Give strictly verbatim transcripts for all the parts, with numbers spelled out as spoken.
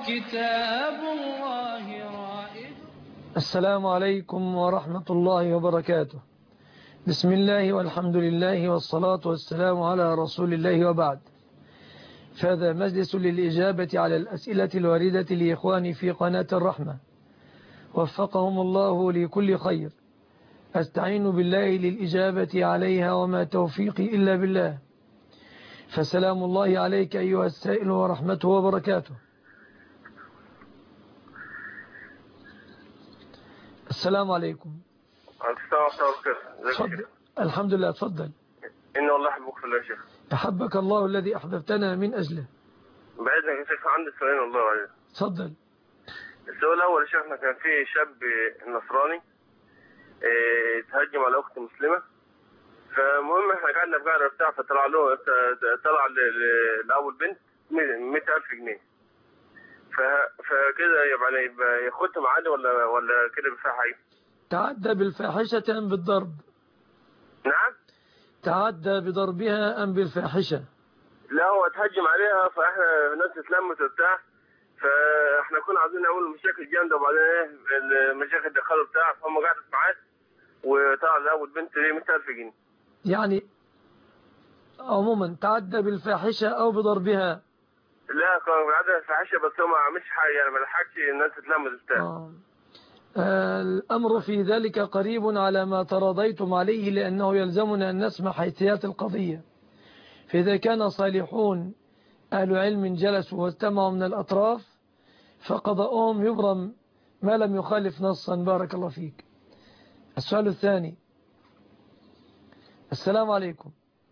كتاب الله رائد. السلام عليكم ورحمة الله وبركاته. بسم الله والحمد لله والصلاة والسلام على رسول الله وبعد. فهذا مجلس للإجابة على الأسئلة الواردة لإخواني في قناة الرحمة، وفقهم الله لكل خير. أستعين بالله للإجابة عليها وما توفيقي إلا بالله. فسلام الله عليك أيها السائل ورحمته وبركاته. السلام عليكم. تفضل. الحمد لله، تفضل. إن والله أحبك في الله يا شيخ. أحبك الله الذي أحببتنا من أجله. بعدنا يا شيخ عندي سؤالين والله عليه. تفضل. السؤال الأول يا شيخنا، كان في شاب نصراني اه تهجم على أخت مسلمة، فالمهم احنا قعدنا في قاعدة بتاع، فطلع له طلع لأبو البنت مئة ألف جنيه، فكده يبقى يبقى ياخدهم عادي ولا ولا كده بفاحة؟ تعدى بالفاحشة أم بالضرب؟ نعم؟ تعدى بضربها أم بالفاحشة؟ لا هو تهجم عليها، فاحنا الناس اتلمت وبتاع، فاحنا كنا عايزين نعمل مشاكل جامده، وبعدين ايه المشاكل دخلوا بتاع، فهم قعدت معاه وطلع لأبو البنت مئة ألف جنيه. يعني عموما تعدى بالفاحشة أو بضربها؟ لا كان قاعدة فاحشة، بس هو ما عملش حاجه يعني، ما لحقش الناس اتلمت وبتاع. آه. آه الأمر في ذلك قريب على ما تراضيتم عليه، لأنه يلزمنا أن نسمع حيثيات القضية. فإذا كان صالحون أهل علم جلسوا واستمعوا من الأطراف، فقضاؤهم يبرم ما لم يخالف نصا. بارك الله فيك. السؤال الثاني. السلام عليكم.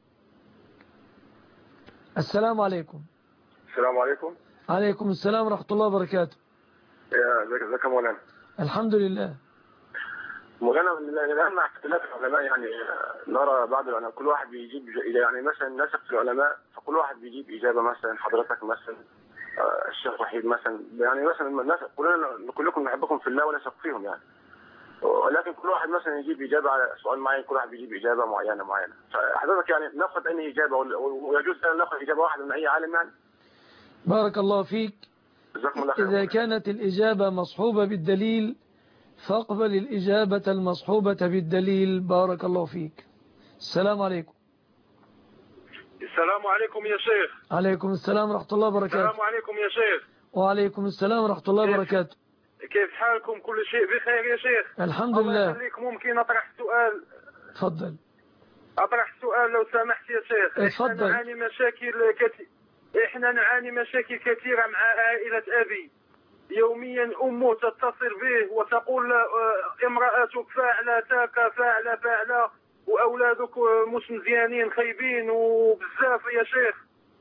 السلام عليكم. السلام عليكم. عليكم السلام ورحمة الله وبركاته. يا ازيك يا مولانا؟ الحمد لله. مولانا الآن مع اختلاف العلماء، يعني نرى بعض العلماء كل واحد بيجيب، يعني مثلا نسق في العلماء، فكل واحد بيجيب إجابة، مثلا حضرتك مثلا الشيخ وحيد مثلا، يعني مثلا الناس كلنا كلكم نحبكم في الله ونثق فيهم يعني، ولكن كل واحد مثلا يجيب إجابة على سؤال معين، كل واحد بيجيب إجابة معينة معينة، فحضرتك يعني ناخذ أي إجابة، ويجوز أن ناخذ إجابة واحدة من أي عالم يعني؟ بارك الله فيك. الله خير. إذا كانت الإجابة مصحوبة بالدليل فاقبل الإجابة المصحوبة بالدليل. بارك الله فيك. السلام عليكم. السلام عليكم يا شيخ. عليكم السلام ورحمة الله وبركاته. السلام عليكم يا شيخ. وعليكم السلام ورحمة الله وبركاته. كيف حالكم؟ كل شيء بخير يا شيخ؟ الحمد الله لله. يخليك، ممكن أطرح سؤال؟ تفضل. أطرح سؤال لو سمحت يا شيخ. اتفضل. احنا نعاني مشاكل كثير احنا نعاني مشاكل كثيرة مع عائلة أبي. يوميا أمه تتصل به وتقول له امرأتك فاعلة تاكا فاعلة فاعلة، وأولادك مش مزيانين خايبين وبزاف يا شيخ،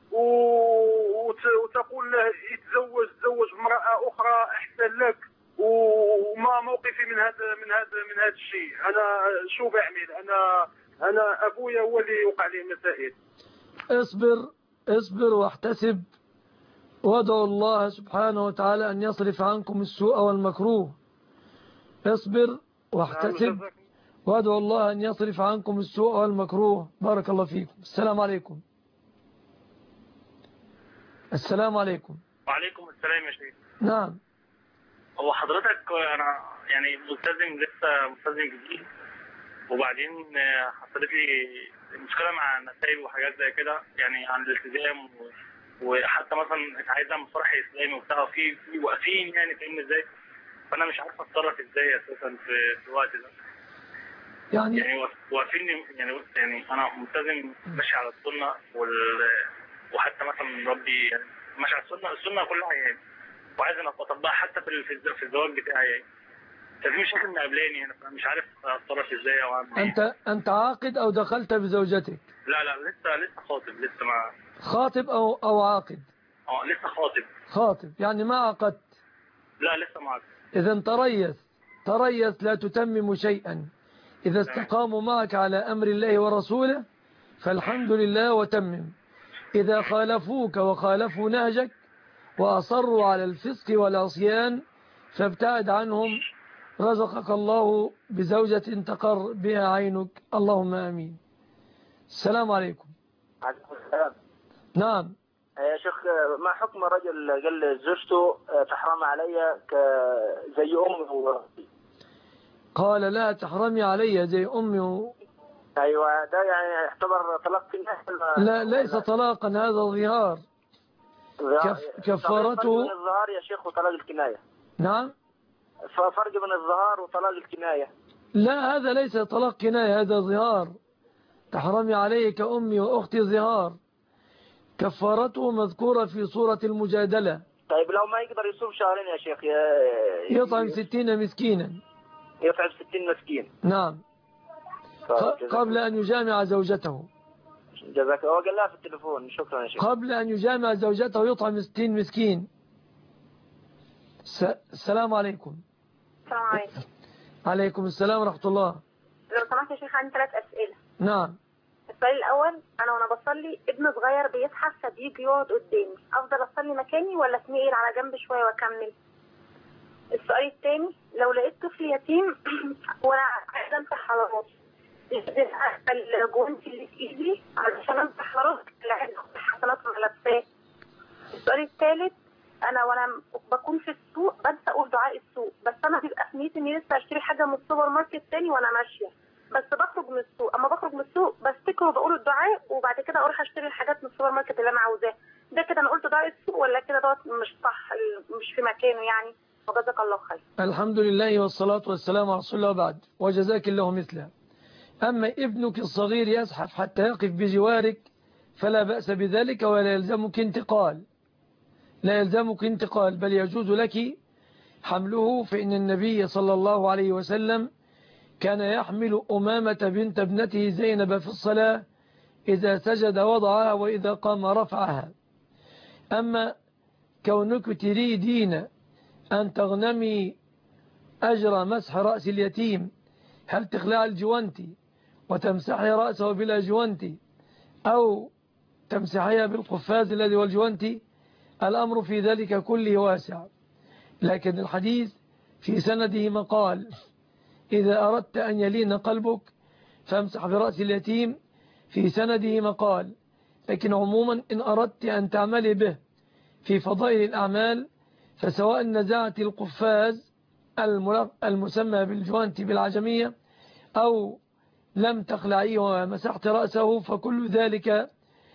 وتقول له يتزوج تزوج امرأة أخرى أحسن لك، وما موقفي من هذا من هذا من هذا الشيء؟ أنا شو بعمل؟ أنا أنا أبويا هو اللي وقع لي مسائل. اصبر اصبر واحتسب، وادعوا الله سبحانه وتعالى أن يصرف عنكم السوء والمكروه. اصبر واحتسب وادعوا الله أن يصرف عنكم السوء والمكروه. بارك الله فيكم. السلام عليكم. السلام عليكم. وعليكم السلام يا شيخ. نعم. هو حضرتك أنا يعني ملتزم، لسه ملتزم جديد، وبعدين حصلت لي مشكلة مع النتائج وحاجات زي كده، يعني عن الالتزام، وحتى مثلا عايز اعمل فرح اسلامي وبتاع، في في واقفين يعني فاهمني ازاي؟ فانا مش عارف اتصرف ازاي اساسا في في الوقت ده. يعني يعني واقفين يعني يعني انا ملتزم ماشي على السنه، وال وحتى مثلا ربي يعني ماشي على السنه السنه كلها يعني، وعايز ان اطبقها حتى في في الزواج بتاعي يعني. ففي مشاكل مقابلاني هنا، فانا مش عارف اتصرف ازاي او اعمل ايه. انت انت عاقد او دخلت بزوجتك؟ لا لا لسه لسه خاطب، لسه ما خاطب او او عاقد؟ اه لسه خاطب. خاطب يعني ما عقدت؟ لا لسه ما عقدت. اذا تريث تريث لا تتمم شيئا. اذا استقاموا معك على امر الله ورسوله فالحمد لله وتمم. اذا خالفوك وخالفوا نهجك واصروا على الفسق والعصيان فابتعد عنهم. رزقك الله بزوجة تقر بها عينك، اللهم آمين. السلام عليكم. عليكم السلام. نعم. يا شيخ ما حكم رجل قال زوجته تحرم علي زي أمي وأختي؟ قال لا تحرمي علي زي أمي و... أيوة ده يعني يعتبر طلاق كناية؟ لا ليس طلاقا، هذا ظهار. كف... كفارته فرق بين الظهار يا شيخ وطلاق الكناية. نعم فرق بين الظهار وطلاق الكناية. لا هذا ليس طلاق كناية، هذا ظهار. تحرمي علي كأمي وأختي ظهار، كفارته مذكورة في سورة المجادلة. طيب لو ما يقدر يصوم شهرين يا شيخ يطعم ستين مسكينا. يطعم ستين مسكين. نعم قبل أن يجامع زوجته. جزاك الله. قال لها في التليفون. شكرا يا شيخ. قبل أن يجامع زوجته يطعم ستين مسكين. س... السلام عليكم. السلام عليكم. عليكم السلام ورحمة الله. لو سمحت يا شيخ عندي ثلاث أسئلة. نعم. السؤال الأول، أنا وأنا بصلي ابن صغير بيضحك فبيجي يقعد قدامي، أفضل أصلي مكاني ولا أتنقل على جنب شوية وأكمل؟ السؤال الثاني، لو لقيت طفل يتيم وأنا عايزة أمسح على راسي، إزاي أقفل الجوانتي اللي في إيدي علشان أمسح على راسي اللي عايزة أخد حسنات ملابساه؟ السؤال الثالث، أنا وأنا بكون في السوق بنسى أقول دعاء السوق، بس أنا بيبقى في نيتي إني لسه أشتري حاجة من السوبر ماركت تاني وأنا ماشية، بس بخرج من السوق، اما بخرج من السوق بفتكر وبقول الدعاء وبعد كده اروح اشتري الحاجات من السوبر ماركت اللي انا عاوزاها. ده كده انا قلت دعاء السوق ولا كده دوت مش صح، مش في مكانه يعني؟ وجزاك الله خير. الحمد لله والصلاة والسلام على رسول الله بعد، وجزاك الله مثله. أما ابنك الصغير يزحف حتى يقف بجوارك فلا بأس بذلك، ولا يلزمك انتقال، لا يلزمك انتقال، بل يجوز لك حمله، فإن النبي صلى الله عليه وسلم كان يحمل أمامة بنت ابنته زينب في الصلاة، إذا سجد وضعها وإذا قام رفعها. أما كونك تريدين أن تغنمي أجر مسح رأس اليتيم، هل تخلع الجوانتي وتمسحي رأسه بلا جوانتي أو تمسحيها بالقفاز الذي والجوانتي؟ الأمر في ذلك كله واسع، لكن الحديث في سنده مقال، إذا أردت أن يلين قلبك فامسح برأس اليتيم، في سنده مقال. لكن عموما إن أردت أن تعملي به في فضائل الأعمال، فسواء نزعت القفاز المسمى بالجوانتي بالعجمية أو لم تخلعيه ومسحت رأسه، فكل ذلك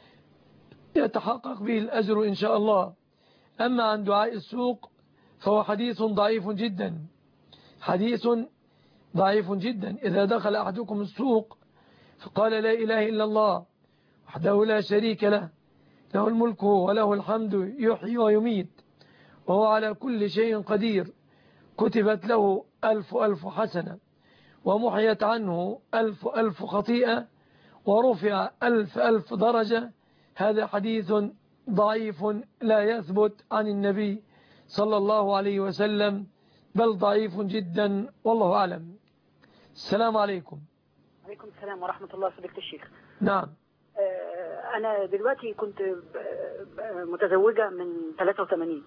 يتحقق به الأجر إن شاء الله. أما عن دعاء السوق فهو حديث ضعيف جدا، حديث ضعيف جدا. إذا دخل أحدكم السوق فقال لا إله إلا الله وحده لا شريك له، له الملك وله الحمد يحيي ويميت وهو على كل شيء قدير، كتبت له ألف ألف حسنة ومحيت عنه ألف ألف خطيئة ورفع ألف ألف درجة. هذا حديث ضعيف لا يثبت عن النبي صلى الله عليه وسلم، بل ضعيف جدا، والله أعلم. السلام عليكم. عليكم السلام ورحمة الله. صديقة الشيخ. نعم. أنا دلوقتي كنت متزوجة من ثلاثة وثمانين،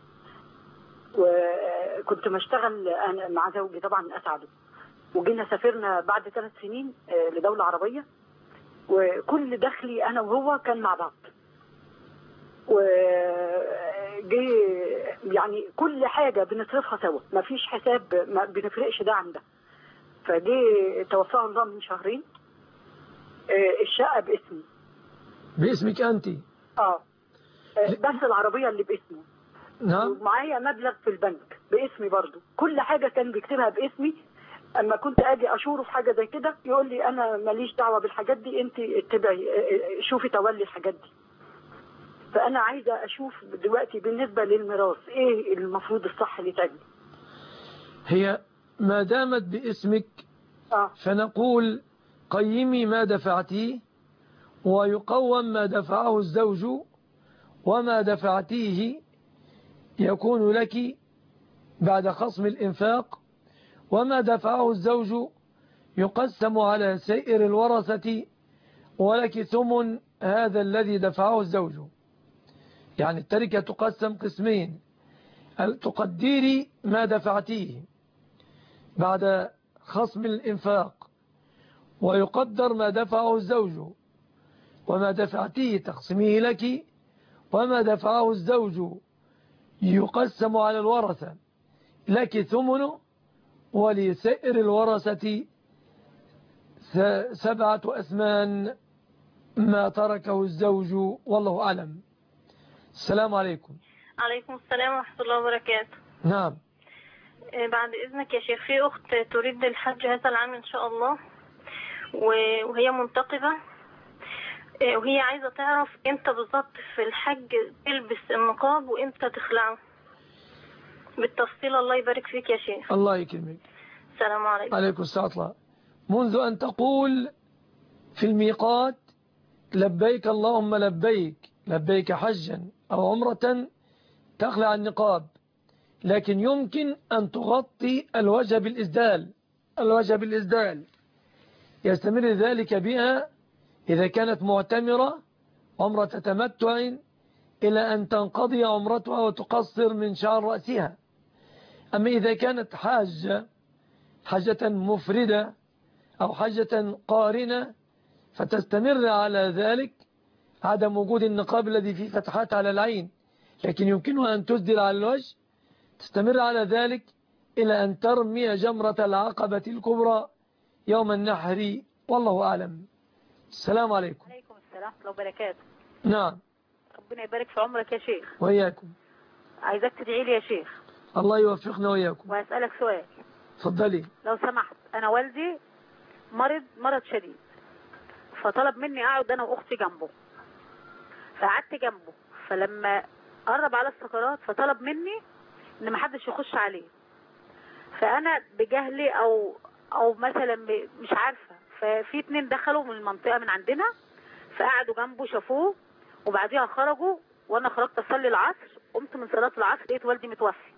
وكنت مشتغل أنا مع زوجي طبعا أسعده، وجينا سافرنا بعد ثلاث سنين لدولة عربية، وكل دخلي أنا وهو كان مع بعض، وجي يعني كل حاجة بنصرفها سوا، ما فيش حساب، ما بنفرقش ده عن ده. فجي توفاه الله من شهرين، الشقة باسمي. باسمك أنت؟ اه بس العربية اللي باسمه. نعم. ومعايا مبلغ في البنك باسمي برضو، كل حاجة كان بيكتبها باسمي. اما كنت اجي اشوره في حاجة زي كده يقول لي انا ماليش دعوة بالحاجات دي، انت اتبعي شوفي تولي الحاجات دي. فانا عايزة اشوف دلوقتي بالنسبة للميراث ايه المفروض الصح اللي يتعمل. هي ما دامت باسمك آه. فنقول قيمي ما دفعتيه، ويقوم ما دفعه الزوج، وما دفعتيه يكون لك بعد خصم الإنفاق، وما دفعه الزوج يقسم على سائر الورثة، ولك ثمن هذا الذي دفعه الزوج. يعني التركة تقسم قسمين، تقديري ما دفعتيه بعد خصم الإنفاق، ويقدر ما دفعه الزوج، وما دفعتيه تقسميه لك، وما دفعه الزوج يقسم على الورثة، لك ثمنه ولسائر الورثة سبعة أثمان ما تركه الزوج، والله أعلم. السلام عليكم. عليكم السلام ورحمة الله وبركاته. نعم. بعد إذنك يا شيخ، في أخت تريد الحج هذا العام إن شاء الله، وهي منتقبة، وهي عايزة تعرف إمتى بالظبط في الحج تلبس النقاب وإمتى تخلعه بالتفصيل. الله يبارك فيك يا شيخ. الله يكرمك. السلام عليكم. عليكم السلام. منذ أن تقول في الميقات لبيك اللهم لبيك، لبيك حجا أو عمرة، تخلع النقاب، لكن يمكن أن تغطي الوجه بالإسدال، الوجه بالإسدال يستمر ذلك بها إذا كانت معتمرة عمرة تمتع إلى أن تنقضي عمرتها وتقصر من شعر رأسها. أما إذا كانت حاجة حاجة مفردة أو حاجة قارنة فتستمر على ذلك عدم وجود النقاب الذي فيه فتحات على العين، لكن يمكنها أن تسدل على الوجه، تستمر على ذلك إلى أن ترمي جمرة العقبة الكبرى يوم النحر، والله أعلم. السلام عليكم. عليكم السلام ورحمة الله وبركاته. نعم. ربنا يبارك في عمرك يا شيخ. وإياكم. عايزك تدعي لي يا شيخ. الله يوفقنا وإياكم. وأسألك سؤال. تفضلي. لو سمحت، أنا والدي مرض مرض شديد، فطلب مني أقعد أنا وأختي جنبه، فقعدت جنبه، فلما قرب على السكرات فطلب مني إن محدش يخش عليه، فأنا بجهلي أو أو مثلا مش عارفة، ففي اتنين دخلوا من المنطقة من عندنا فقعدوا جنبه شافوه، وبعديها خرجوا، وأنا خرجت أصلي العصر، قمت من صلاة العصر لقيت والدي متوفي.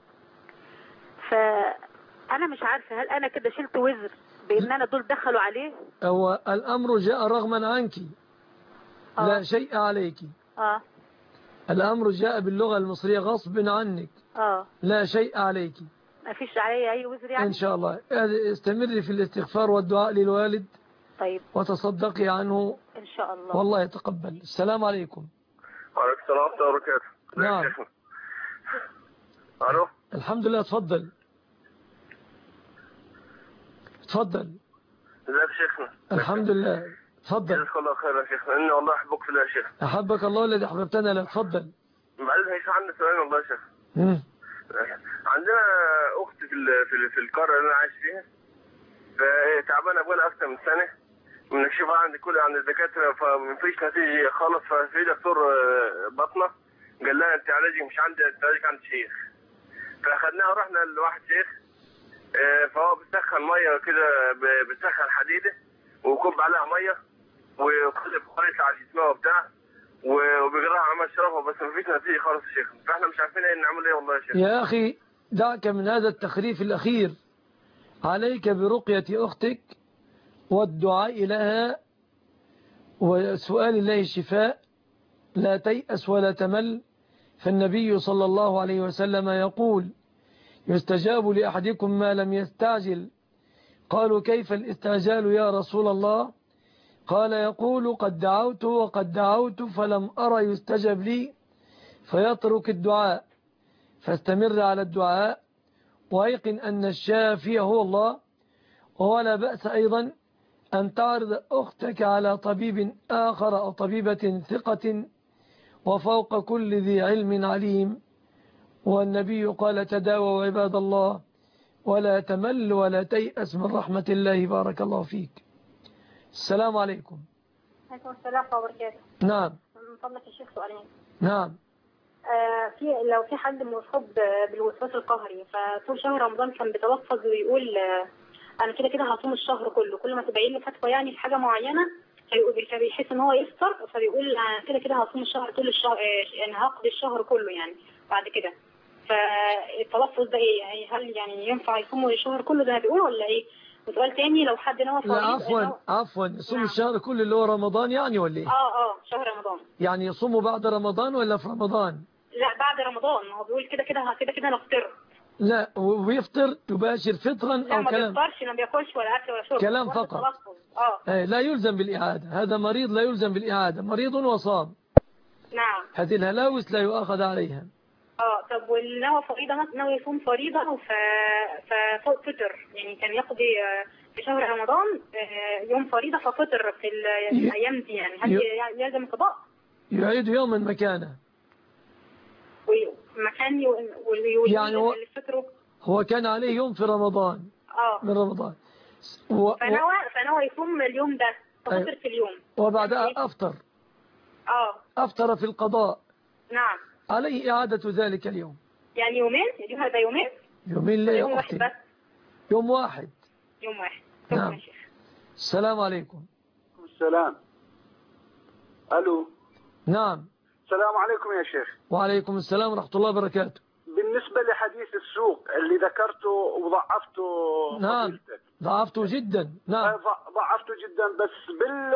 فأنا مش عارفة هل أنا كده شلت وزر بإن أنا دول دخلوا عليه؟ هو الأمر جاء رغما عنك. آه. لا شيء عليك. آه. الأمر جاء باللغة المصرية غصب عنك. آه. لا شيء عليك. ما فيش علي أي وزر يعني؟ إن شاء الله. استمري في الاستغفار والدعاء للوالد. طيب. وتصدقي عنه إن شاء الله. والله يتقبل. السلام عليكم. وعليكم السلام ورحمة الله وبركاته. نعم. ألو. الحمد لله. تفضل. تفضل. ازيك يا شيخنا؟ الحمد لله. تفضل. جزاك الله خير يا شيخنا، إني والله أحبك في الله يا شيخ. أحبك الله الذي أحببتنا له. تفضل. بعدين هيش عندي سؤال والله يا شيخ. مم. عندنا أخت في في في القرية اللي أنا عايش فيها، فتعبانة بقالها أكتر من سنة، بنكشفها عند كل عند الدكاترة فمفيش نتيجة خالص، ففي دكتور بطنة قال لها أنت علاجك مش عندي، أنت علاجك عند شيخ. فأخدناها ورحنا لواحد شيخ، فهو بيسخن مية كده، بيسخن حديدة ويكب عليها مية وكل بخار يطلع على جسمها وبتاع، وبيجراها عمل شرفه، بس مفيش نتيجة خالص يا شيخ، فاحنا مش عارفين ايه نعمل ايه والله يا شيخ. يا أخي دعك من هذا التخريف الأخير، عليك برقية أختك والدعاء لها وسؤال الله الشفاء، لا تيأس ولا تمل، فالنبي صلى الله عليه وسلم يقول يستجاب لأحدكم ما لم يستعجل. قالوا كيف الاستعجال يا رسول الله؟ قال يقول قد دعوت وقد دعوت فلم أرى يستجب لي، فيترك الدعاء، فاستمر على الدعاء وأيقن أن الشافي هو الله. ولا بأس أيضا أن تعرض أختك على طبيب آخر أو طبيبة ثقة وفوق كل ذي علم عليم، والنبي قال تداووا عباد الله ولا تمل ولا تيأس من رحمة الله. بارك الله فيك. السلام عليكم. عليكم السلام ورحمة الله وبركاته. نعم. من فضلك يا شيخ سؤالين. نعم. آه في لو في حد مصاب بالوسواس القهري، فطول شهر رمضان كان بيتلفظ ويقول آه انا كده كده هصوم الشهر كله، كل ما تبين له فتوى يعني في حاجه معينه فبيحس ان هو يفطر، فبيقول انا كده كده هصوم الشهر طول الشهر، يعني هقضي الشهر كله يعني بعد كده. فالتلفظ ده ايه يعني؟ هل يعني ينفع يصوم الشهر كله زي ما بيقول ولا ايه؟ وسؤال تاني، لو حد نوى لا عفوا عفوا يصوم نعم. الشهر كله اللي هو رمضان يعني ولا ايه؟ اه اه شهر رمضان. يعني يصوموا بعد رمضان ولا في رمضان؟ لا بعد رمضان، هو بيقول كده كده كده كده نفطر. لا ويفطر يباشر فطرا لا او ما كلام؟ ما بيفطرش، ما بياكلش ولا اكل ولا شرب، كلام فقط. اه لا يلزم بالإعادة، هذا مريض لا يلزم بالإعادة، مريض وصام. نعم. هذه الهلاوس لا يؤاخذ عليها. اه طب واللي نوى فريضة مثلا، نوى يصوم فريضة ف... ففطر، يعني كان يقضي في شهر رمضان يوم فريضة ففطر في الأيام دي، يعني هل يلزم قضاء؟ يعيد يوما مكانه. مكان يو... يعني هو, هو كان عليه يوم في رمضان اه من رمضان و... فنوى فنوى يصوم اليوم ده ففطر أيوه. في اليوم وبعدها أفطر اه أفطر في القضاء. نعم. عليه إعادة ذلك اليوم. يعني يومين؟ اليوم هذا يومين؟ يومين ليه يوم واحد بس؟ يوم واحد. يوم واحد. نعم. السلام عليكم. السلام. ألو. نعم. السلام عليكم يا شيخ. وعليكم السلام ورحمة الله وبركاته. بالنسبة لحديث السوق اللي ذكرته وضعفته. نعم ضعفته جدا. نعم ضعفته جدا، بس بال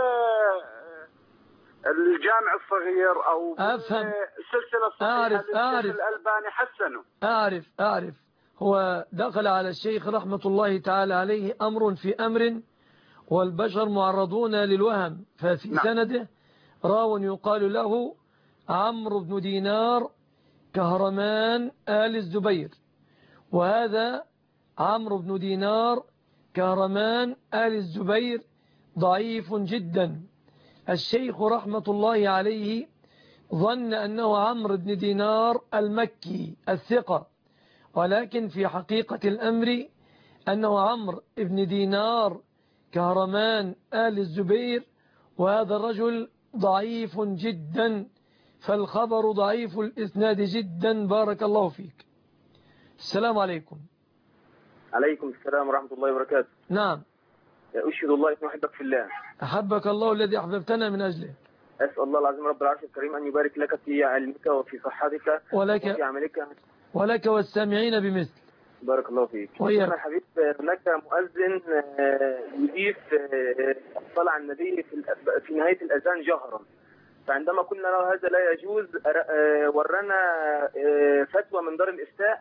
الجامع الصغير او أفهم. السلسلة الصحيحة أعرف أعرف الألباني حسنه. أعرف أعرف هو دخل على الشيخ رحمة الله تعالى عليه أمر في أمر، والبشر معرضون للوهم، ففي نعم. سنده راو يقال له عمرو بن دينار كهرمان آل الزبير، وهذا عمرو بن دينار كهرمان آل الزبير ضعيف جدا. الشيخ رحمة الله عليه ظن أنه عمرو بن دينار المكي الثقة، ولكن في حقيقة الأمر أنه عمرو بن دينار كهرمان آل الزبير، وهذا الرجل ضعيف جدا، فالخبر ضعيف الإسناد جدا. بارك الله فيك. السلام عليكم. عليكم السلام ورحمة الله وبركاته. نعم. أشهد الله أني أحبك في الله. أحبك الله الذي أحببتنا من أجله. أسأل الله العظيم رب العرش الكريم أن يبارك لك في علمك وفي صحتك ولك وفي عملك ولك والسامعين بمثل. بارك الله فيك. وياك يا حبيب، هناك مؤذن يضيف الصلاة على النبي في نهاية الأذان جهرا، فعندما قلنا له هذا لا يجوز ورانا فتوى من دار الإفتاء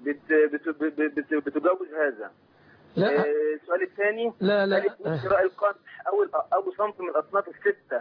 بتجوز هذا. لا. السؤال الثاني، لا لا شراء القمح أو أو صنف من الأصناف الستة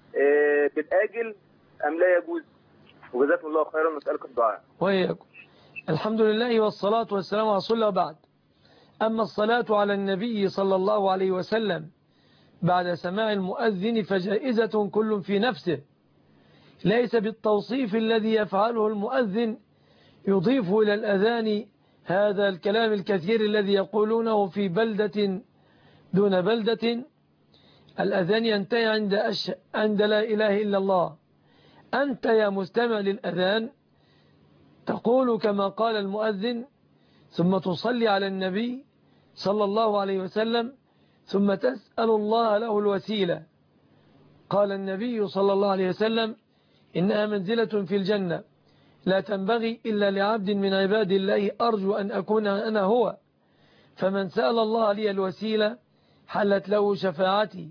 بالآجل أم لا يجوز؟ وجزاكم الله خيرا، نسألك الدعاء. وإياكم. الحمد لله والصلاة والسلام على رسول الله. بعد، أما الصلاة على النبي صلى الله عليه وسلم بعد سماع المؤذن فجائزة كل في نفسه، ليس بالتوصيف الذي يفعله المؤذن يضيف إلى الأذان هذا الكلام الكثير الذي يقولونه في بلدة دون بلدة. الأذان ينتهي عند, أش... عند لا إله إلا الله. أنت يا مستمع للأذان تقول كما قال المؤذن، ثم تصلي على النبي صلى الله عليه وسلم، ثم تسأل الله له الوسيلة. قال النبي صلى الله عليه وسلم: إنها منزلة في الجنة لا تنبغي إلا لعبد من عباد الله أرجو أن أكون أنا هو، فمن سأل الله لي الوسيلة حلت له شفاعتي.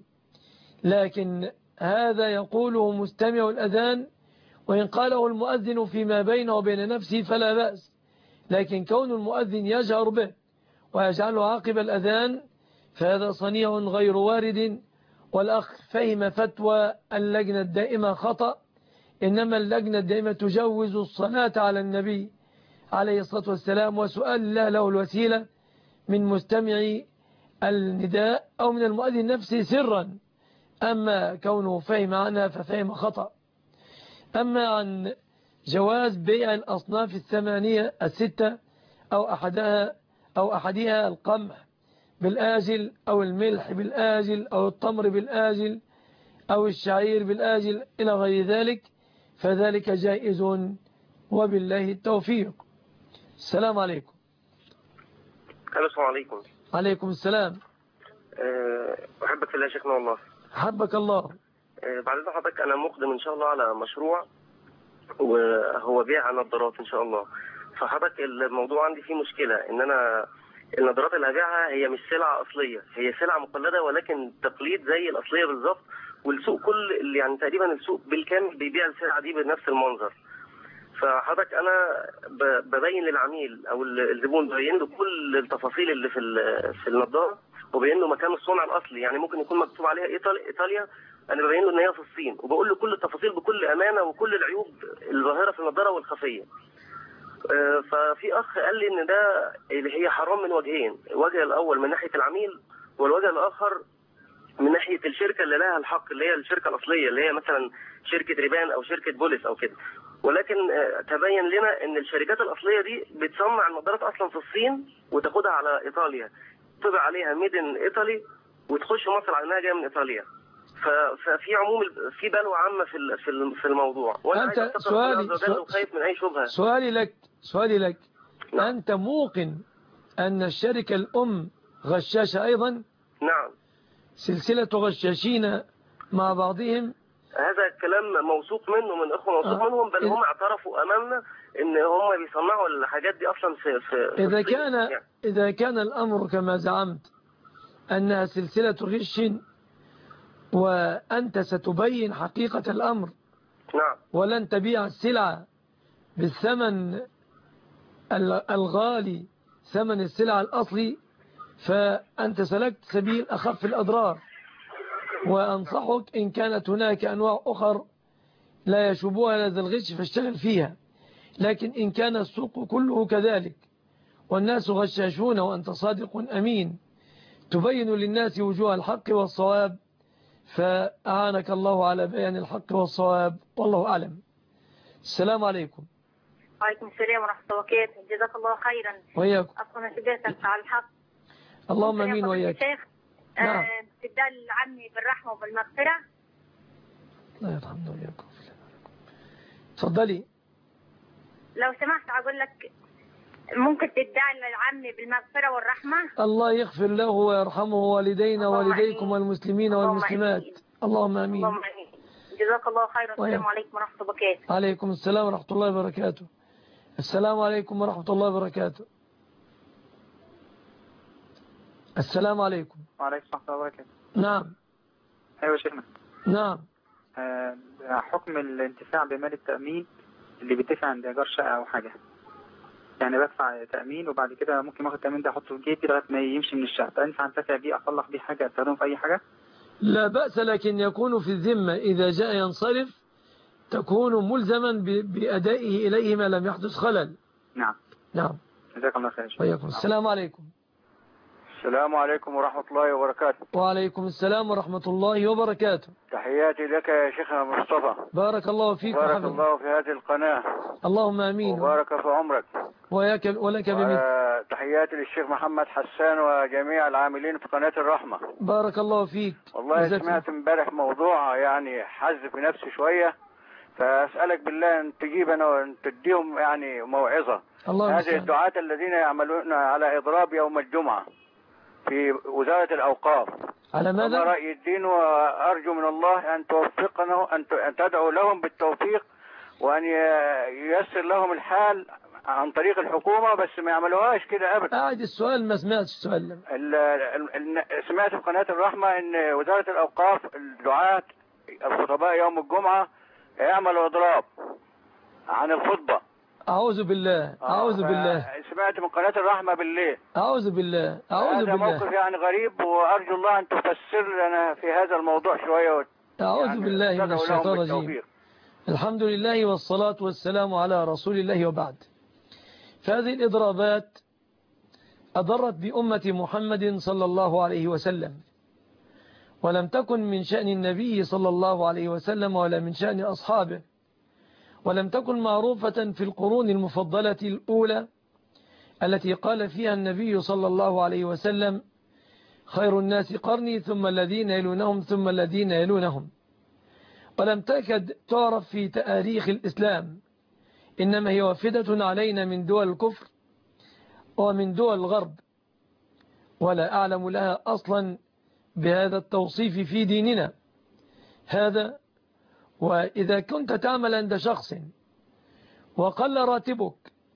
لكن هذا يقوله مستمع الأذان، وإن قاله المؤذن فيما بينه وبين نفسه فلا بأس، لكن كون المؤذن يجهر به ويجعله عاقب الأذان فهذا صنيع غير وارد. والأخ فهم فتوى اللجنة الدائمة خطأ، إنما اللجنة الدائمة تجوز الصلاة على النبي عليه الصلاة والسلام وسؤال الله له الوسيلة من مستمع النداء أو من المؤذن نفسه سرا. أما كونه فهم عنها ففهم خطأ. أما عن جواز بيع الأصناف الثمانية الستة أو أحدها أو أحدها القمح بالآجل أو الملح بالآجل أو التمر بالآجل أو الشعير بالآجل إلى غير ذلك، فذلك جائز وبالله التوفيق. السلام عليكم. السلام عليكم. عليكم السلام. أحبك في الله يا شيخنا والله. حبك الله. بعد إذن حضرتك أنا مقدم إن شاء الله على مشروع وهو بيع نظارات إن شاء الله. فحضرتك الموضوع عندي فيه مشكلة، إن أنا النظارات اللي هبيعها هي مش سلعة أصلية، هي سلعة مقلدة ولكن تقليد زي الأصلية بالظبط، والسوق كل يعني تقريبا السوق بالكامل بيبيع السلعة دي بنفس المنظر. فحضرتك أنا ببين للعميل أو الزبون ببين له كل التفاصيل اللي في في النظارة، وبين له مكان الصنع الأصلي، يعني ممكن يكون مكتوب عليها إيطاليا انا ببين له ان هي في الصين، وبقول له كل التفاصيل بكل امانه وكل العيوب الظاهره في النضاره والخفيه. ففي اخ قال لي ان ده اللي هي حرام من وجهين، الوجه الاول من ناحيه العميل، والوجه الاخر من ناحيه الشركه اللي لها الحق، اللي هي الشركه الاصليه اللي هي مثلا شركه ريبان او شركه بوليس او كده. ولكن تبين لنا ان الشركات الاصليه دي بتصنع النظارات اصلا في الصين وتاخدها على ايطاليا، طبع عليها ميد ان ايطالي، وتخش مصر على انها جايه من ايطاليا. ففي عموم في بلوى عامه في في الموضوع، وانا أنت عايز سؤالي وخايف من اي شبهه. سؤالي لك سؤالي لك نعم. أنت موقن أن الشركة الأم غشاشة أيضا؟ نعم. سلسلة غشاشين مع بعضهم. هذا الكلام موثوق منه من اخوه موثوق آه. منهم، بل هم اعترفوا امامنا ان هم بيصنعوا الحاجات دي اصلا في في اذا في كان يعني. اذا كان الامر كما زعمت انها سلسلة غش، وانت ستبين حقيقة الامر، نعم، ولن تبيع السلعة بالثمن الغالي ثمن السلعة الاصلي، فانت سلكت سبيل اخف الاضرار. وأنصحك إن كانت هناك أنواع أخر لا يشوبها هذا الغش فاشتغل فيها، لكن إن كان السوق كله كذلك والناس غشاشون وأنت صادق أمين تبين للناس وجوه الحق والصواب، فأعانك الله على بيان الحق والصواب، والله أعلم. السلام عليكم. وعليكم السلام ورحمة الله وبركاته. جزاك الله خيرا. وإياكم. أصلا شجعتك على الحق. اللهم أمين وإياك. نعم. استبدال العمي بالرحمة وبالمغفرة. لا يرحمنا وإياكم. تفضلي. لو سمحت أقول لك ممكن تدعي العمي بالمغفرة والرحمة. الله يغفر له ويرحمه والدينا ووالديكم والمسلمين والمسلمات. اللهم آمين. اللهم آمين. جزاك الله خيرا. السلام عليكم ورحمة الله وبركاته. عليكم السلام ورحمة الله وبركاته. السلام عليكم ورحمة الله وبركاته. السلام عليكم. وعليكم السلام ورحمة الله وبركاته. نعم. أيوة شيخنا. نعم. آه حكم الانتفاع بمال التأمين اللي بيدفع عند إيجار شقة أو حاجة، يعني بدفع تأمين وبعد كده ممكن اخد التأمين ده احطه في جيبي لغاية ما يمشي من الشقة، فينفع انتفع بيه اصلح بيه حاجة استخدمه في أي حاجة؟ لا بأس، لكن يكون في الذمة إذا جاء ينصرف تكون ملزما بأدائه إليه ما لم يحدث خلل. نعم. نعم. جزاك الله خير. وياكم. السلام عليكم. السلام عليكم ورحمة الله وبركاته. وعليكم السلام ورحمة الله وبركاته. تحياتي لك يا شيخنا مصطفى. بارك الله فيك. بارك الله في هذه القناة. اللهم آمين. وبارك في عمرك. وياك ولك بمثل. تحياتي للشيخ محمد حسان وجميع العاملين في قناة الرحمة. بارك الله فيك. والله سمعت امبارح موضوع يعني حز في نفسي شوية، فأسألك بالله أن تجيبنا وأن تديهم يعني موعظة. هذه الدعاة الذين يعملون على إضراب يوم الجمعة في وزارة الأوقاف. على ماذا؟ أنا رأي الدين، وأرجو من الله أن توفقنا، أن تدعو لهم بالتوفيق وأن ييسر لهم الحال عن طريق الحكومة، بس ما يعملوهاش كده أبدا. قاعد السؤال ما سمعتش السؤال. سمعت في قناة الرحمة أن وزارة الأوقاف الدعاة الخطباء يوم الجمعة يعملوا إضراب عن الخطبة. أعوذ بالله. أعوذ بالله. سمعت من قناة الرحمة بالليل. أعوذ بالله. أعوذ بالله. هذا موقف يعني غريب، وأرجو الله أن تفسر لنا في هذا الموضوع شوية. أعوذ يعني بالله من الشيطان الرجيم. الحمد لله والصلاة والسلام على رسول الله وبعد. فهذه الإضرابات أضرت بأمة محمد صلى الله عليه وسلم، ولم تكن من شأن النبي صلى الله عليه وسلم ولا من شأن أصحابه، ولم تكن معروفة في القرون المفضلة الأولى التي قال فيها النبي صلى الله عليه وسلم: خير الناس قرني ثم الذين يلونهم ثم الذين يلونهم. ولم تكد تعرف في تاريخ الإسلام، إنما هي وافدة علينا من دول الكفر ومن دول الغرب، ولا أعلم لها أصلا بهذا التوصيف في ديننا هذا. وإذا كنت تعمل عند شخص وقل راتبك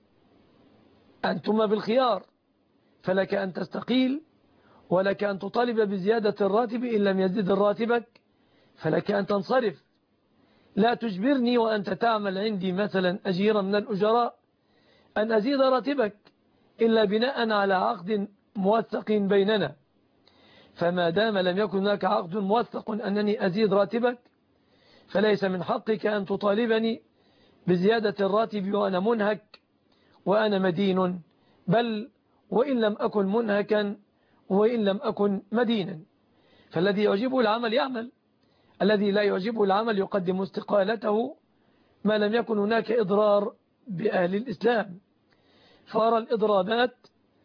أنتما بالخيار، فلك أن تستقيل ولك أن تطالب بزيادة الراتب، إن لم يزيد راتبك فلك أن تنصرف. لا تجبرني وأنت تعمل عندي مثلا أجيرا من الأجراء أن أزيد راتبك إلا بناء على عقد موثق بيننا. فما دام لم يكن هناك عقد موثق أنني أزيد راتبك فليس من حقك أن تطالبني بزيادة الراتب وأنا منهك وأنا مدين، بل وإن لم أكن منهكا وإن لم أكن مدينا. فالذي يعجبه العمل يعمل، الذي لا يعجبه العمل يقدم استقالته ما لم يكن هناك إضرار بأهل الإسلام. فأرى الإضرابات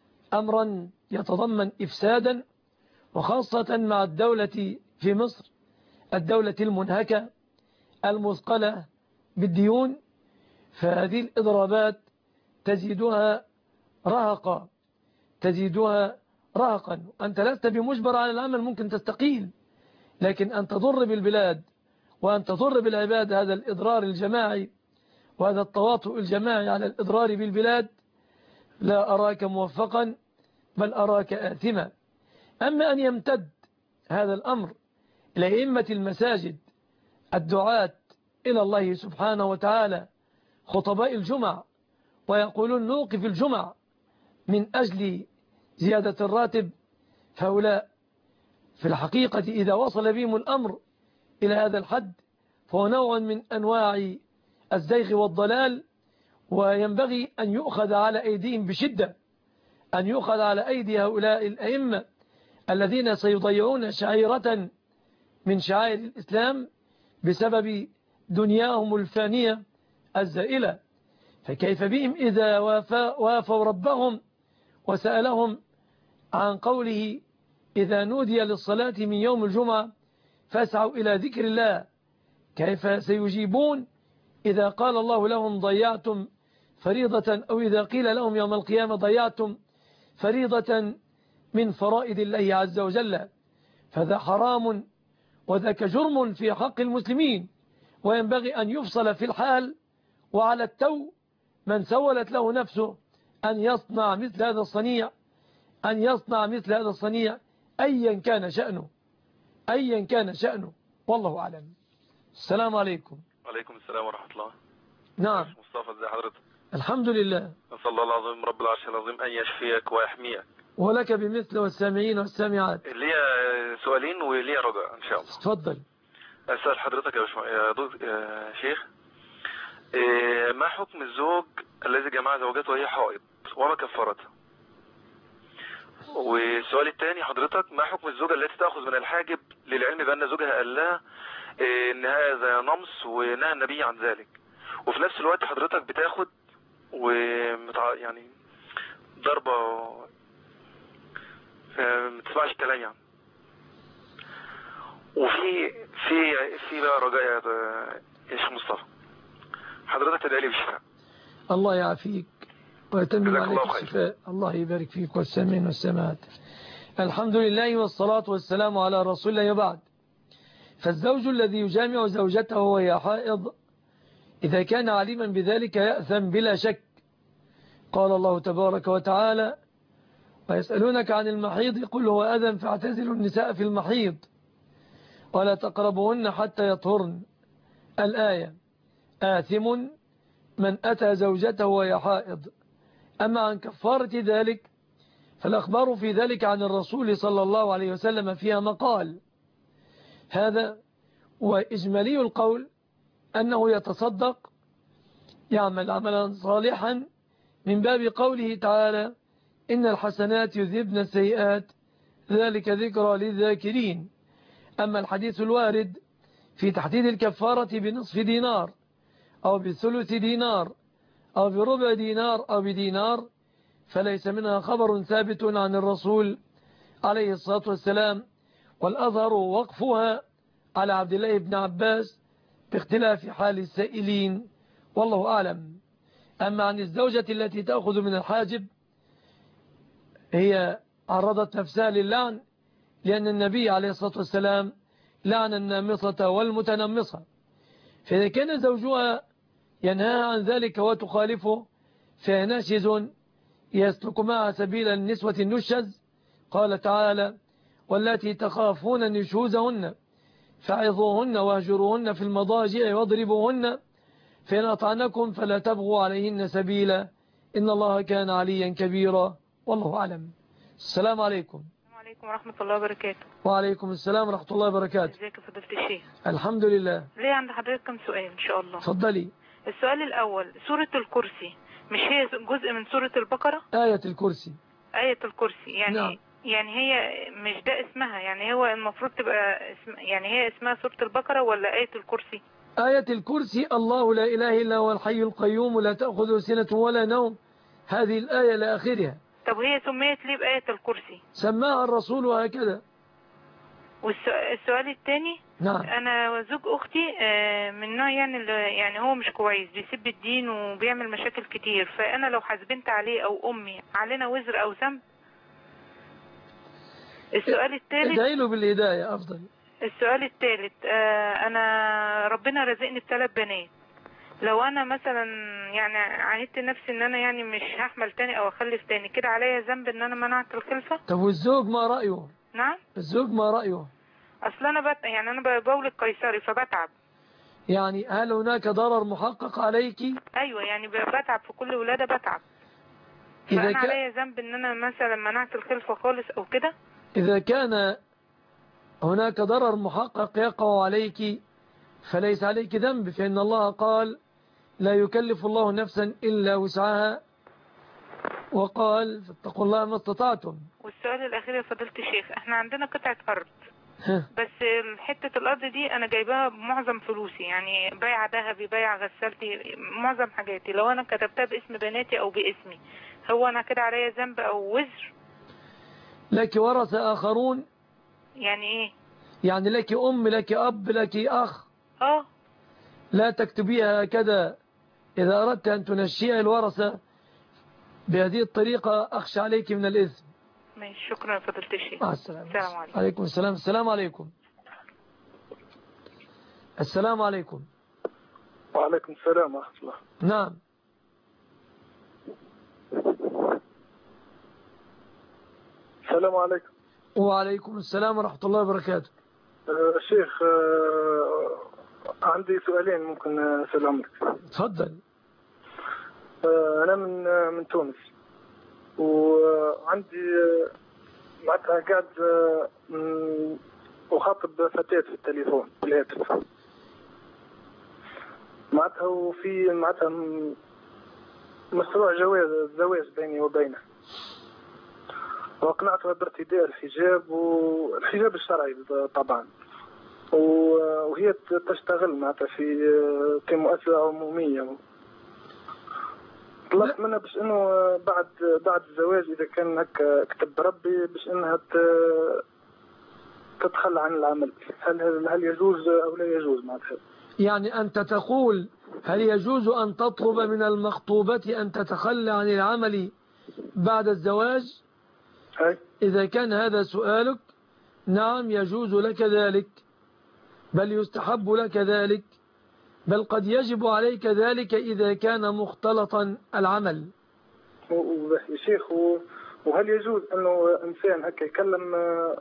أمرا يتضمن إفسادا، وخاصة مع الدولة في مصر، الدولة المنهكة المثقلة بالديون، فهذه الإضرابات تزيدها رهقا تزيدها رهقا. أنت لست بمجبر على العمل، ممكن تستقيل، لكن أن تضر بالبلاد وأن تضر بالعباد هذا الإضرار الجماعي وهذا التواطؤ الجماعي على الإضرار بالبلاد لا أراك موفقا، بل أراك آثما. أما أن يمتد هذا الأمر إلى أئمة المساجد الدعاة إلى الله سبحانه وتعالى خطباء الجمع ويقولون نوقف الجمع من أجل زيادة الراتب، فهؤلاء في الحقيقة إذا وصل بهم الأمر إلى هذا الحد فهو نوع من أنواع الزيغ والضلال، وينبغي أن يؤخذ على أيديهم بشدة، أن يؤخذ على أيدي هؤلاء الأئمة الذين سيضيعون شعيرة من شعائر الإسلام بسبب دنياهم الفانية الزائلة. فكيف بهم إذا وافوا ربهم وسألهم عن قوله إذا نودي للصلاة من يوم الجمعة فاسعوا إلى ذكر الله، كيف سيجيبون إذا قال الله لهم ضيعتم فريضة، أو إذا قيل لهم يوم القيامة ضيعتم فريضة من فرائض الله عز وجل؟ فذا حرام وذاك جرم في حق المسلمين، وينبغي أن يفصل في الحال. وعلى التو من سولت له نفسه أن يصنع مثل هذا الصنيع أن يصنع مثل هذا الصنيع أيا كان شأنه أيا كان شأنه والله أعلم. السلام عليكم. وعليكم السلام ورحمة الله. نعم مصطفى، ازي حضرتك؟ الحمد لله. نسأل الله العظيم رب العرش العظيم أن يشفيك ويحميك. ولك بمثل والسامعين والسامعات. لي سؤالين ولي رجاء إن شاء الله. تفضل. أسأل حضرتك يا باشمهندس يا شيخ، ما حكم الزوج الذي جمع زوجته وهي حائض وما كفارتها؟ والسؤال الثاني حضرتك، ما حكم الزوجة التي تأخذ من الحاجب للعلم بأن زوجها قال لها إن هذا نمص ونهى النبي عن ذلك، وفي نفس الوقت حضرتك بتاخد ومتع... يعني ضربة ما تسمعش الكلام يعني. وفي في في بقى رجاء يا شيخ مصطفى، حضرتك تدعي لي بالشفاء. الله يعافيك ويتمم عليك الشفاء. الله يبارك فيك والسامعين والسامعات. الحمد لله والصلاة والسلام على رسول الله وبعد. فالزوج الذي يجامع زوجته وهي حائض إذا كان عليما بذلك يأثم بلا شك. قال الله تبارك وتعالى ويسألونك عن المحيض قل هو أذى فاعتزلوا النساء في المحيض ولا تقربوهن حتى يطهرن. الآية. آثم من أتى زوجته وهي حائض. أما عن كفارة ذلك فالأخبار في ذلك عن الرسول صلى الله عليه وسلم فيها مقال. هذا وإجمالي القول أنه يتصدق يعمل عملا صالحا من باب قوله تعالى إن الحسنات يذهبن السيئات ذلك ذكرى للذاكرين. أما الحديث الوارد في تحديد الكفارة بنصف دينار أو بثلث دينار أو بربع دينار أو بدينار فليس منها خبر ثابت عن الرسول عليه الصلاة والسلام، والأظهر وقفها على عبد الله بن عباس باختلاف حال السائلين والله أعلم. أما عن الزوجة التي تأخذ من الحاجب هي عرضت نفسها للعن، لأن النبي عليه الصلاة والسلام لعن النامصة والمتنمصة، فإذا كان زوجها ينهى عن ذلك وتخالفه فهي ناشز يسلك معها سبيل النسوة النشز. قال تعالى والتي تخافون نشوزهن فعظوهن واهجروهن في المضاجع واضربوهن فإن أطعنكم فلا تبغوا عليهن سبيلا إن الله كان عليا كبيرا والله أعلم. السلام عليكم. عليكم ورحمة الله وبركاته. وعليكم السلام ورحمة الله وبركاته. ازيك يا فضيلة الشيخ؟ الحمد لله. ليه عند حضرتك كم سؤال إن شاء الله؟ اتفضلي. السؤال الأول، سورة الكرسي مش هي جزء من سورة البقرة؟ آية الكرسي. آية الكرسي يعني نعم. يعني هي مش ده اسمها، يعني هو المفروض تبقى اسم، يعني هي اسمها سورة البقرة ولا آية الكرسي؟ آية الكرسي الله لا إله إلا هو الحي القيوم لا تأخذه سنة ولا نوم، هذه الآية لآخرها. طب هي سميت ليه بآية الكرسي؟ سماها الرسول هكذا. والسؤال الثاني، نعم. انا زوج اختي من نوع يعني يعني هو مش كويس، بيسب الدين وبيعمل مشاكل كتير، فانا لو حاسبنت عليه او امي علينا وزر او ذنب؟ السؤال الثالث، ادعي له بالهدايه افضل. السؤال الثالث، انا ربنا رزقني بثلاث بنات، لو انا مثلا يعني عاندت نفسي ان انا يعني مش هحمل تاني او اخلف تاني، كده عليا ذنب ان انا منعت الخلفه؟ طب والزوج ما رايه؟ نعم. الزوج ما رايه؟ اصل انا بت... يعني انا بولد قيصري فبتعب. يعني هل هناك ضرر محقق عليك؟ ايوه يعني بتعب في كل ولاده بتعب. فانا ك... عليا ذنب ان انا مثلا منعت الخلفه خالص او كده؟ اذا كان هناك ضرر محقق يقع عليك فليس عليك ذنب، فإن الله قال لا يكلف الله نفسا إلا وسعها، وقال فاتقوا الله ما استطعتم. والسؤال الأخير يا فضيلة الشيخ، احنا عندنا قطعة أرض بس حتة الأرض دي أنا جايباها بمعظم فلوسي، يعني بيع ذهبي بيع غسالتي معظم حاجاتي، لو أنا كتبتها باسم بناتي أو باسمي هو أنا كده عليا ذنب أو وزر؟ لك ورثة آخرون. يعني إيه؟ يعني لك أم لك أب لك أخ. اه لا تكتبيها هكذا، إذا أردت أن تنشئ الورثة بهذه الطريقة أخشى عليك من الإثم. ماشي، شكرا فضيلة الشيخ. مع السلامة. السلام عليكم. عليكم السلام. السلام عليكم. السلام عليكم. وعليكم السلام ورحمة الله. نعم. السلام عليكم. وعليكم السلام ورحمة الله وبركاته. أه شيخ، أه عندي سؤالين ممكن أسألهم لك. تفضل. أه أنا من من تونس، وعندي معناتها قاعد أخاطب فتاة في التليفون في الهاتف، معناتها وفي معناتها مشروع جواز زواج بيني وبينه، وأقنعتها بارتداء الحجاب والحجاب الشرعي طبعا، وهي تشتغل معناتها في في مؤسسة عمومية. طلبت منها باش انه بعد بعد الزواج اذا كان هكا كتب ربي باش انها تتخلى عن العمل، هل هل يجوز او لا يجوز معناتها؟ يعني انت تقول هل يجوز ان تطلب من المخطوبة ان تتخلى عن العمل بعد الزواج؟ أي. اذا كان هذا سؤالك نعم يجوز لك ذلك، بل يستحب لك ذلك، بل قد يجب عليك ذلك إذا كان مختلطا العمل. يا شيخ، وهل يجوز أنه إنسان هكا يكلم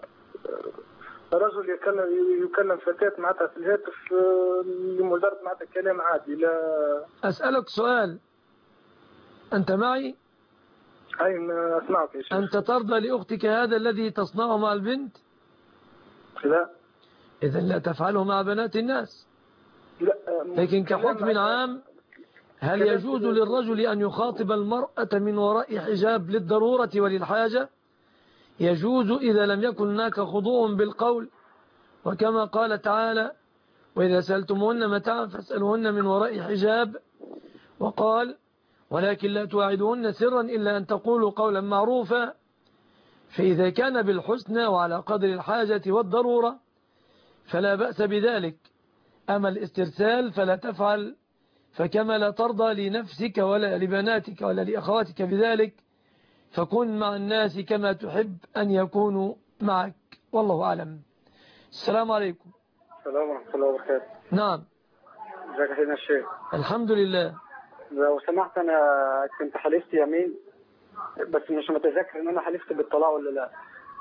رجل يكلم يكلم فتاة معناتها في الهاتف لمجرد معناتها كلام عادي؟ لا. أسألك سؤال، أنت معي؟ أي أسمعك يا شيخ. أنت ترضى لأختك هذا الذي تصنعه مع البنت؟ لا. إذن لا تفعله مع بنات الناس. لا. لكن كحكم عام، هل يجوز للرجل أن يخاطب المرأة من وراء حجاب للضرورة وللحاجة؟ يجوز إذا لم يكن هناك خضوع بالقول، وكما قال تعالى وإذا سألتموهن متاعا فاسألوهن من وراء حجاب، وقال ولكن لا تواعدوهن سرا إلا أن تقولوا قولا معروفا. فإذا كان بالحسنى وعلى قدر الحاجة والضرورة فلا بأس بذلك، أما الاسترسال فلا تفعل، فكما لا ترضى لنفسك ولا لبناتك ولا لأخواتك بذلك فكن مع الناس كما تحب أن يكونوا معك، والله أعلم. السلام عليكم. السلام ورحمة الله وبركاته. نعم. ازيك يا سيدنا الشيخ؟ الحمد لله. لو سمحت، أنا كنت حلفت يمين بس مش متذكر إن أنا حلفت بالطلاق ولا لا.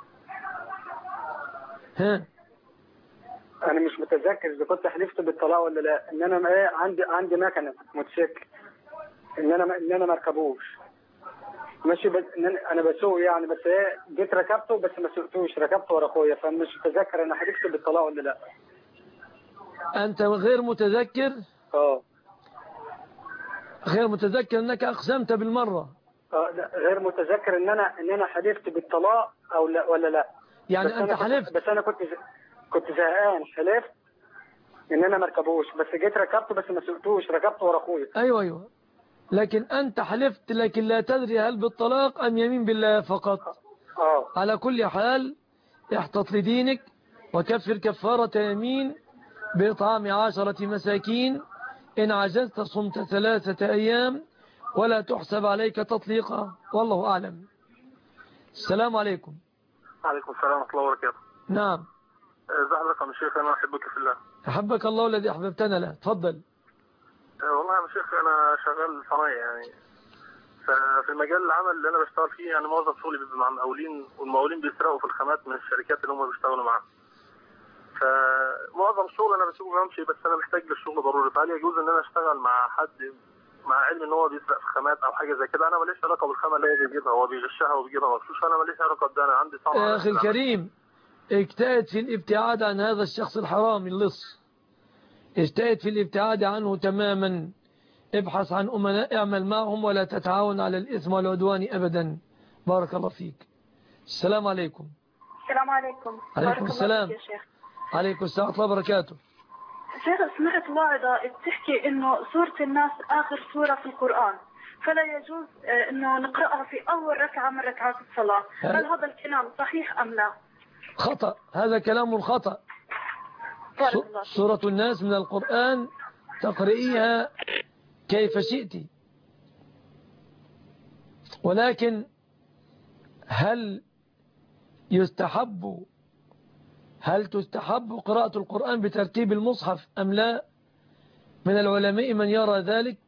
ها؟ أنا مش متذكر إذا كنت حلفت بالطلاق ولا لا. إن أنا ما عندي عندي مكنة موتوسيكل، إن أنا إن أنا ما أركبوش. ماشي بس انا بسوق يعني، بس ايه جيت ركبته بس ما سوقتوش، ركبته ورا اخويا، فمش متذكر انا حلفت بالطلاق ولا لا. انت غير متذكر؟ اه غير متذكر انك اقسمت بالمره؟ اه لا غير متذكر ان انا ان انا حلفت بالطلاق او لا ولا لا. يعني بس انت أنا حلفت؟ بس انا كنت ز... كنت زهقان، حلفت ان انا ما اركبوش، بس جيت ركبته بس ما سوقتوش، ركبته ورا اخويا. ايوه ايوه، لكن انت حلفت لكن لا تدري هل بالطلاق ام يمين بالله فقط. اه على كل حال احتط لدينك وكفر كفارة يمين بإطعام عشرة مساكين، إن عجزت صمت ثلاثة أيام ولا تحسب عليك تطليقا، والله أعلم. السلام عليكم. وعليكم السلام ورحمة الله وبركاته. نعم. ازي حضرتك يا شيخ؟ أنا أحبك في الله. أحبك الله الذي أحببتنا له. تفضل. والله يا شيخ أنا شغال صنايعي يعني، ففي المجال العمل اللي أنا بشتغل فيه يعني معظم شغلي بيبقى مع مقاولين، والمقاولين بيسرقوا في الخامات من الشركات اللي هم بيشتغلوا معاها. فمعظم الشغل أنا بسيبه بمشي، بس أنا محتاج للشغل ضروري، فهل يجوز إن أنا أشتغل مع حد مع علم إن هو بيسرق في خامات أو حاجة زي كده؟ أنا ماليش علاقة بالخامة اللي هو بيجيبها، هو بيغشها وبيجيبها مغشوش، أنا ماليش علاقة بده، أنا عندي صنعة. يا أخي الكريم، اجتهد في الابتعاد عن هذا الشخص الحرام اللص، اجتهد في الابتعاد عنه تماما، ابحث عن أمناء اعمل معهم ولا تتعاون على الإثم والعدوان أبدا. بارك الله فيك. السلام عليكم. السلام عليكم. عليكم السلام. يا شيخ. عليكم السلام ورحمة الله وبركاته. شيخ سمعت واعظة بتحكي إنه سورة الناس آخر سورة في القرآن، فلا يجوز إنه نقرأها في أول ركعة من ركعات الصلاة، هل هذا الكلام صحيح أم لا؟ خطأ، هذا كلام خطأ. سورة الناس من القرآن تقرئيها كيف شئت، ولكن هل يستحب هل تستحب قراءة القرآن بترتيب المصحف أم لا؟ من العلماء من يرى ذلك،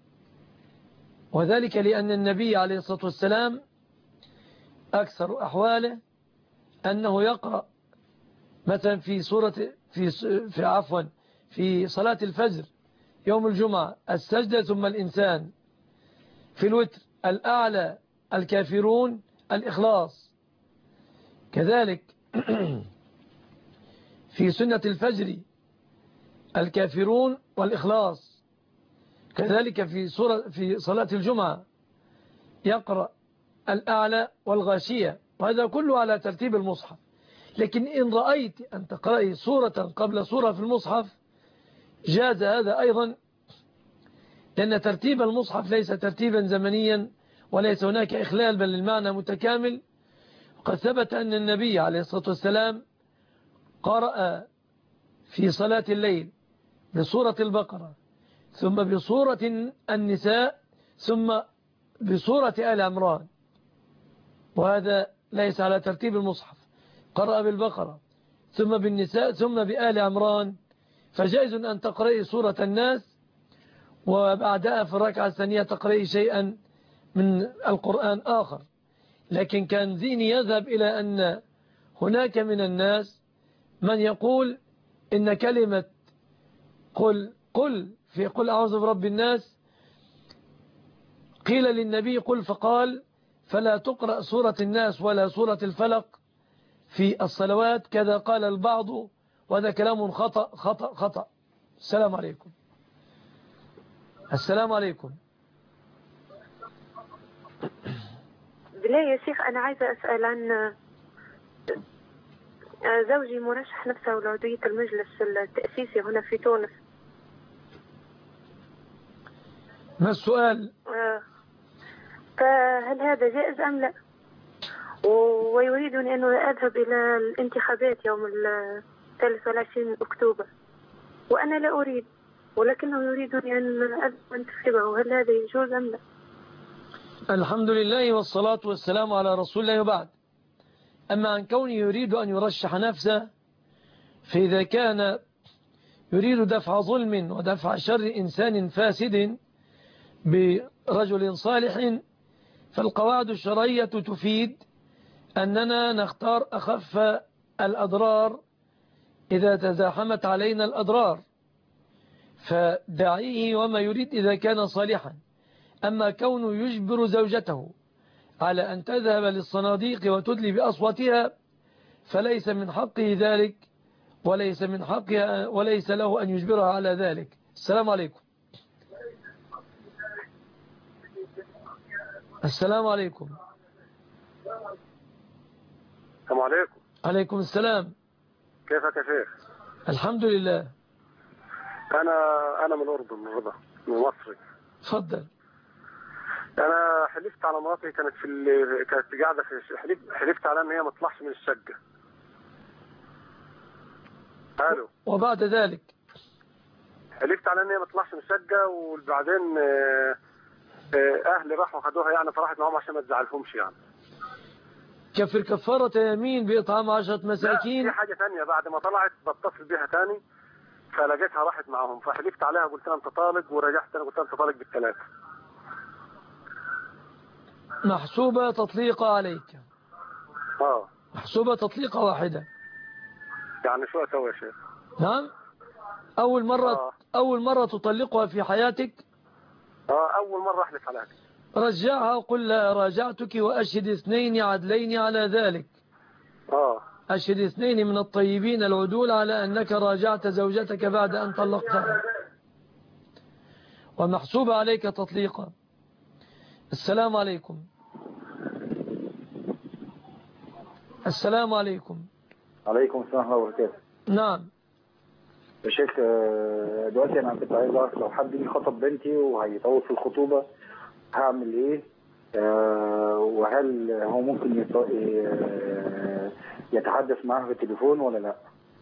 وذلك لأن النبي عليه الصلاة والسلام أكثر أحواله أنه يقرأ مثلا في سورة في في عفوا في صلاة الفجر يوم الجمعة السجدة ثم الإنسان، في الوتر الأعلى الكافرون الإخلاص، كذلك في سنة الفجر الكافرون والإخلاص، كذلك في سورة في صلاة الجمعة يقرأ الأعلى والغاشية، وهذا كله على ترتيب المصحف. لكن إن رأيت أن تقرأي سورة قبل سورة في المصحف جاز هذا أيضا، لأن ترتيب المصحف ليس ترتيبا زمنيا وليس هناك إخلال بل المعنى متكامل. وقد ثبت أن النبي عليه الصلاة والسلام قرأ في صلاة الليل بسورة البقرة ثم بسورة النساء ثم بسورة آل عمران، وهذا ليس على ترتيب المصحف، قرأ بالبقرة ثم بالنساء ثم بآل عمران، فجائز أن تقرأي سورة الناس وبعدها في الركعة الثانية تقرأي شيئا من القرآن آخر. لكن كان ذهني يذهب إلى أن هناك من الناس من يقول إن كلمة قل قل في قل أعوذ برب الناس قيل للنبي قل فقال، فلا تقرأ سورة الناس ولا سورة الفلق في الصلوات، كذا قال البعض، وهذا كلام خطأ خطأ خطأ. السلام عليكم. السلام عليكم. بالله يا شيخ أنا عايزة أسأل عن زوجي مرشح نفسه لعضوية المجلس التأسيسي هنا في تونس. ما السؤال؟ فهل هذا جائز أم لا؟ ويريدني أنه أذهب إلى الانتخابات يوم الثالث والعشرين أكتوبر، وأنا لا أريد، ولكنه يريدني أن أذهب أنتخبه، هل هذا يجوز أم لا؟ الحمد لله والصلاة والسلام على رسول الله، وبعد. أما عن كونه يريد أن يرشح نفسه، فإذا كان يريد دفع ظلم ودفع شر إنسان فاسد برجل صالح، فالقواعد الشرعية تفيد أننا نختار أخف الأضرار إذا تزاحمت علينا الأضرار، فدعيه وما يريد إذا كان صالحا. أما كونه يجبر زوجته على أن تذهب للصناديق وتدلي بأصواتها فليس من حقه ذلك وليس من حقها وليس له أن يجبرها على ذلك. السلام عليكم. السلام عليكم. السلام عليكم. عليكم السلام. كيفك يا شيخ؟ الحمد لله. أنا أنا من الأردن، من الرضا، من مصري. تفضل. أنا حلفت على مراتي، كانت في ال... كانت قاعدة في حلف... حلفت على إن هي ما تطلعش من الشقة. الو. وبعد ذلك حلفت على ان هي ما تطلعش من الشقه، وبعدين اهلي راحوا خدوها يعني، فراحت معاهم عشان ما تزعلهمش يعني. كفر كفاره يمين باطعام عشرة مساكين. لا، في حاجه ثانيه، بعد ما طلعت بتصل بيها ثاني فلقيتها راحت معاهم، فحلفت عليها قلت لها انت طالق، ورجعت انا قلت لها انت طالق بالثلاثه. محسوبه تطليقه عليك. اه محسوبه تطليقه واحده. يعني شو اسوي يا شيخ؟ نعم. اول مره آه. اول مره تطلقها في حياتك؟ اه اول مره احلف عليها. رجعها وقل لها راجعتك واشهد اثنين عدلين على ذلك. اه اشهد اثنين من الطيبين العدول على انك راجعت زوجتك بعد ان طلقتها، ومحسوب عليك تطليقا. السلام عليكم. السلام عليكم. عليكم السلام ورحمة الله وبركاته. نعم يا شيخ، دلوقتي انا كنت عايز اعرف لو حد جه خطب بنتي وهيطول في الخطوبة هعمل ايه؟ وهل هو ممكن يتحدث معاه في التليفون ولا لا؟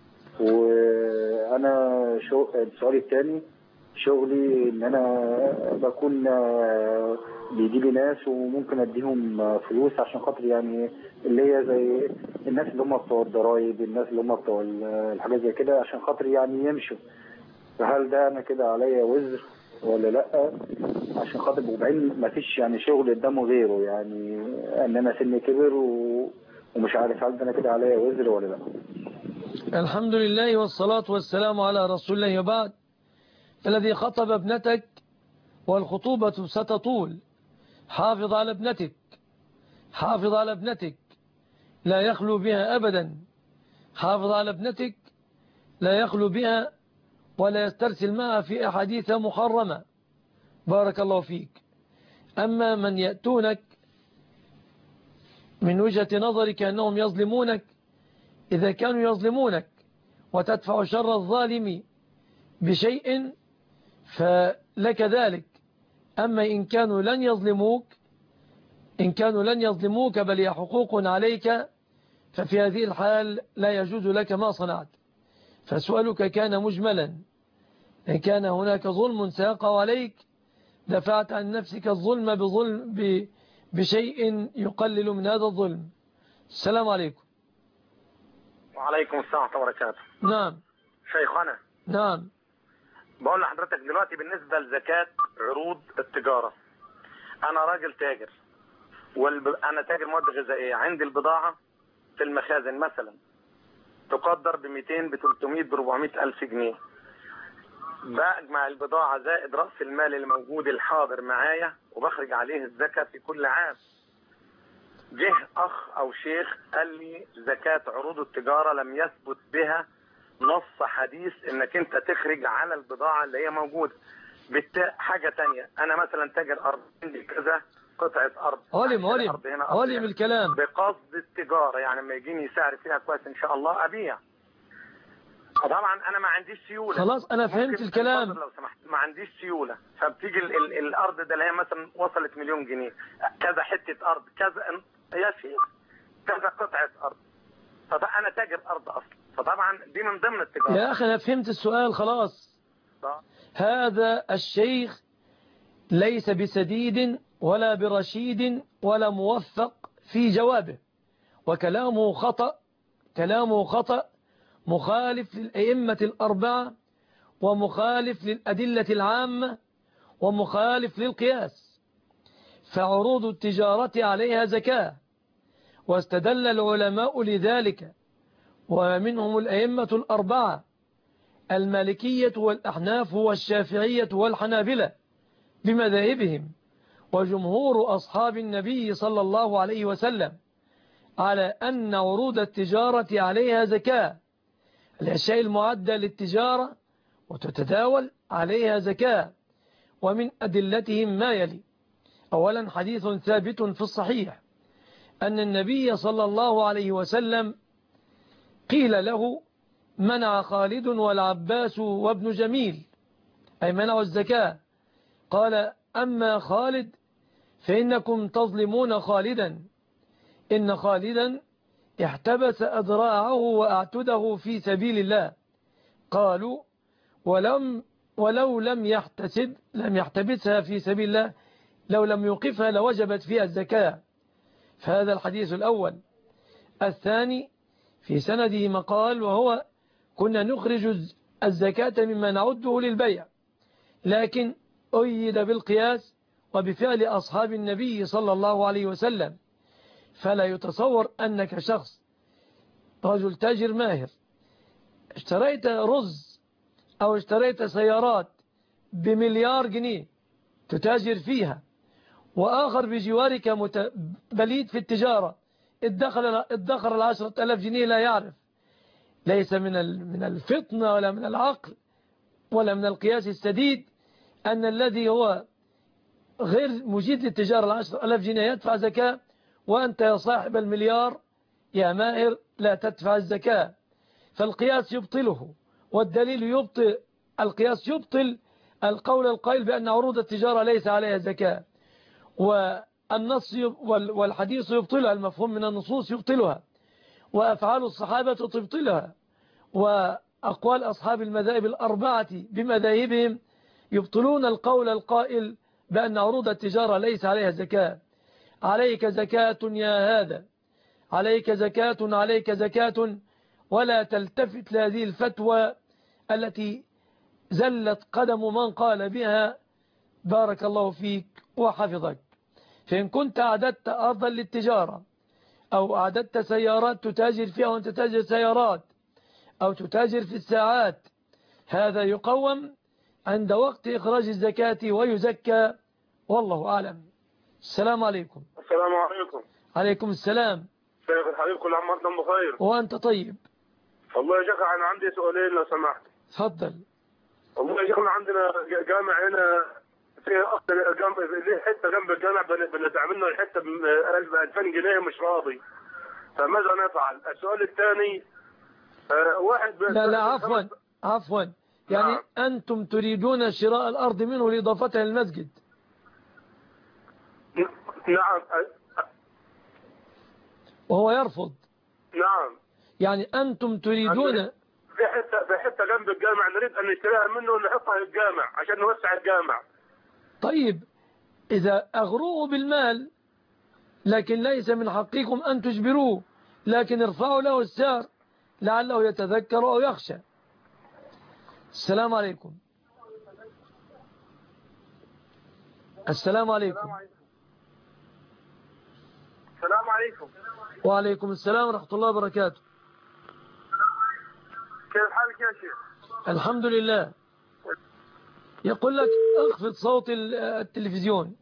وانا شو السؤال الثاني، شغلي ان انا بكون بيجي لي ناس وممكن اديهم فلوس عشان خاطر يعني اللي هي زي الناس اللي هم بتوع الضرايب، الناس اللي هم بتوع الحاجات زي كده عشان خاطر يعني يمشوا. فهل ده انا كده عليا وزر ولا لا؟ عشان خاطر وبعدين ما فيش يعني شغل قدامه غيره، يعني ان انا سني كبر و... ومش عارف هل ده انا كده عليا وزر ولا لا. الحمد لله والصلاة والسلام على رسول الله. وبعد، الذي خطب ابنتك والخطوبة ستطول، حافظ على ابنتك، حافظ على ابنتك لا يخلو بها أبدا، حافظ على ابنتك لا يخلو بها ولا يسترسل معها في أحاديث محرمة. بارك الله فيك. أما من يأتونك من وجهة نظرك أنهم يظلمونك، إذا كانوا يظلمونك وتدفع شر الظالم بشيء فلك ذلك. أما إن كانوا لن يظلموك إن كانوا لن يظلموك بل هي حقوق عليك، ففي هذه الحال لا يجوز لك ما صنعت. فسؤالك كان مجملا. إن كان هناك ظلم سيقع عليك دفعت عن نفسك الظلم بظلم بشيء يقلل من هذا الظلم. السلام عليكم. وعليكم السلام ورحمة الله وبركاته. نعم شيخنا. نعم. بقول لحضرتك دلوقتي بالنسبة لزكاة عروض التجارة، أنا راجل تاجر والب... أنا تاجر مواد غذائية، عندي البضاعة في المخازن مثلا تقدر ب مئتين ب ثلاثمئة ب أربعمئة ألف جنيه، بجمع البضاعة زائد رأس المال اللي موجود الحاضر معايا وبخرج عليه الزكاة في كل عام. جه أخ أو شيخ قال لي زكاة عروض التجارة لم يثبت بها نص حديث انك انت تخرج على البضاعة اللي هي موجودة. بالتالي حاجة تانية، انا مثلا تاجر ارض، عندي كذا قطعة ارض، علم علم علم الكلام بقصد التجارة، يعني لما يجيني سعر فيها كويس ان شاء الله ابيع. طبعا انا ما عنديش سيولة. خلاص انا فهمت الكلام. لو سمحت، ما عنديش سيولة، فبتيجي ال ال الارض ده اللي هي مثلا وصلت مليون جنيه، كذا حتة ارض، كذا يا شيخ كذا قطعة ارض، فبقى انا تاجر ارض اصلا، فطبعا دي من ضمن التجارة. يا أخي أنا فهمت السؤال خلاص. صح. هذا الشيخ ليس بسديد ولا برشيد ولا موفق في جوابه، وكلامه خطأ، كلامه خطأ مخالف للأئمة الأربعة، ومخالف للأدلة العامة، ومخالف للقياس. فعروض التجارة عليها زكاة، واستدل العلماء لذلك، ومنهم الأئمة الأربعة المالكية والأحناف والشافعية والحنابلة بمذاهبهم، وجمهور أصحاب النبي صلى الله عليه وسلم على أن عروض التجارة عليها زكاة. الأشياء المعدة للتجارة وتتداول عليها زكاة. ومن أدلتهم ما يلي: أولا حديث ثابت في الصحيح أن النبي صلى الله عليه وسلم قيل له: منع خالد والعباس وابن جميل، أي منعوا الزكاة. قال: أما خالد فإنكم تظلمون خالدا، إن خالدا احتبس أذراعه وأعتده في سبيل الله. قالوا: ولم ولو لم يحتسب لم يحتبسها في سبيل الله، لو لم يوقفها لوجبت فيها الزكاة. فهذا الحديث الأول. الثاني في سنده مقال، وهو: كنا نخرج الزكاة مما نعده للبيع، لكن أيد بالقياس وبفعل أصحاب النبي صلى الله عليه وسلم. فلا يتصور أنك شخص رجل تاجر ماهر اشتريت رز أو اشتريت سيارات بمليار جنيه تتاجر فيها، وآخر بجوارك بليد في التجارة ادخر ادخر العشرة ألاف جنيه لا يعرف. ليس من من الفطنة ولا من العقل ولا من القياس السديد أن الذي هو غير مجيد للتجارة العشرة ألاف جنيه يدفع زكاة، وأنت يا صاحب المليار يا ماهر لا تدفع الزكاة. فالقياس يبطله، والدليل يبطل القياس يبطل القول القائل بأن عروض التجارة ليس عليها زكاة، والنص والحديث يبطلها، المفهوم من النصوص يبطلها، وأفعال الصحابة تبطلها، وأقوال أصحاب المذاهب الأربعة بمذاهبهم يبطلون القول القائل بأن عروض التجارة ليس عليها زكاة. عليك زكاة يا هذا، عليك زكاة، عليك زكاة، ولا تلتفت لهذه الفتوى التي زلت قدم من قال بها. بارك الله فيك وحفظك. فإن كنت أعددت أرضا للتجارة، أو أعددت سيارات تتاجر فيها وأنت تتاجر سيارات، أو تتاجر في الساعات، هذا يقوم عند وقت إخراج الزكاة ويزكى، والله أعلم. السلام عليكم. السلام عليكم. عليكم السلام. شيخ الحبيب، كل عام وانتم بخير. وأنت طيب. والله يا شيخ أنا عندي سؤالين لو سمحت. تفضل. والله يا شيخ عندنا جامع هنا في جنب ليه حته جنب الجامع بندفع منه الحته ب ألفين جنيه مش راضي، فماذا نفعل؟ السؤال الثاني واحد لا لا عفوا عفوا يعني نعم. أنتم تريدون شراء الأرض منه لإضافتها للمسجد؟ نعم. وهو يرفض؟ نعم. يعني أنتم تريدون في حته في حته جنب الجامع نريد أن نشتريها منه ونحطها في الجامع عشان نوسع الجامع. طيب إذا أغروه بالمال، لكن ليس من حقكم أن تجبروه، لكن ارفعوا له السعر لعله يتذكر أو يخشى. السلام عليكم. السلام عليكم. السلام عليكم. وعليكم السلام ورحمة الله وبركاته. كيف حالك يا شيخ؟ الحمد لله. يقول لك اخفض صوت التلفزيون.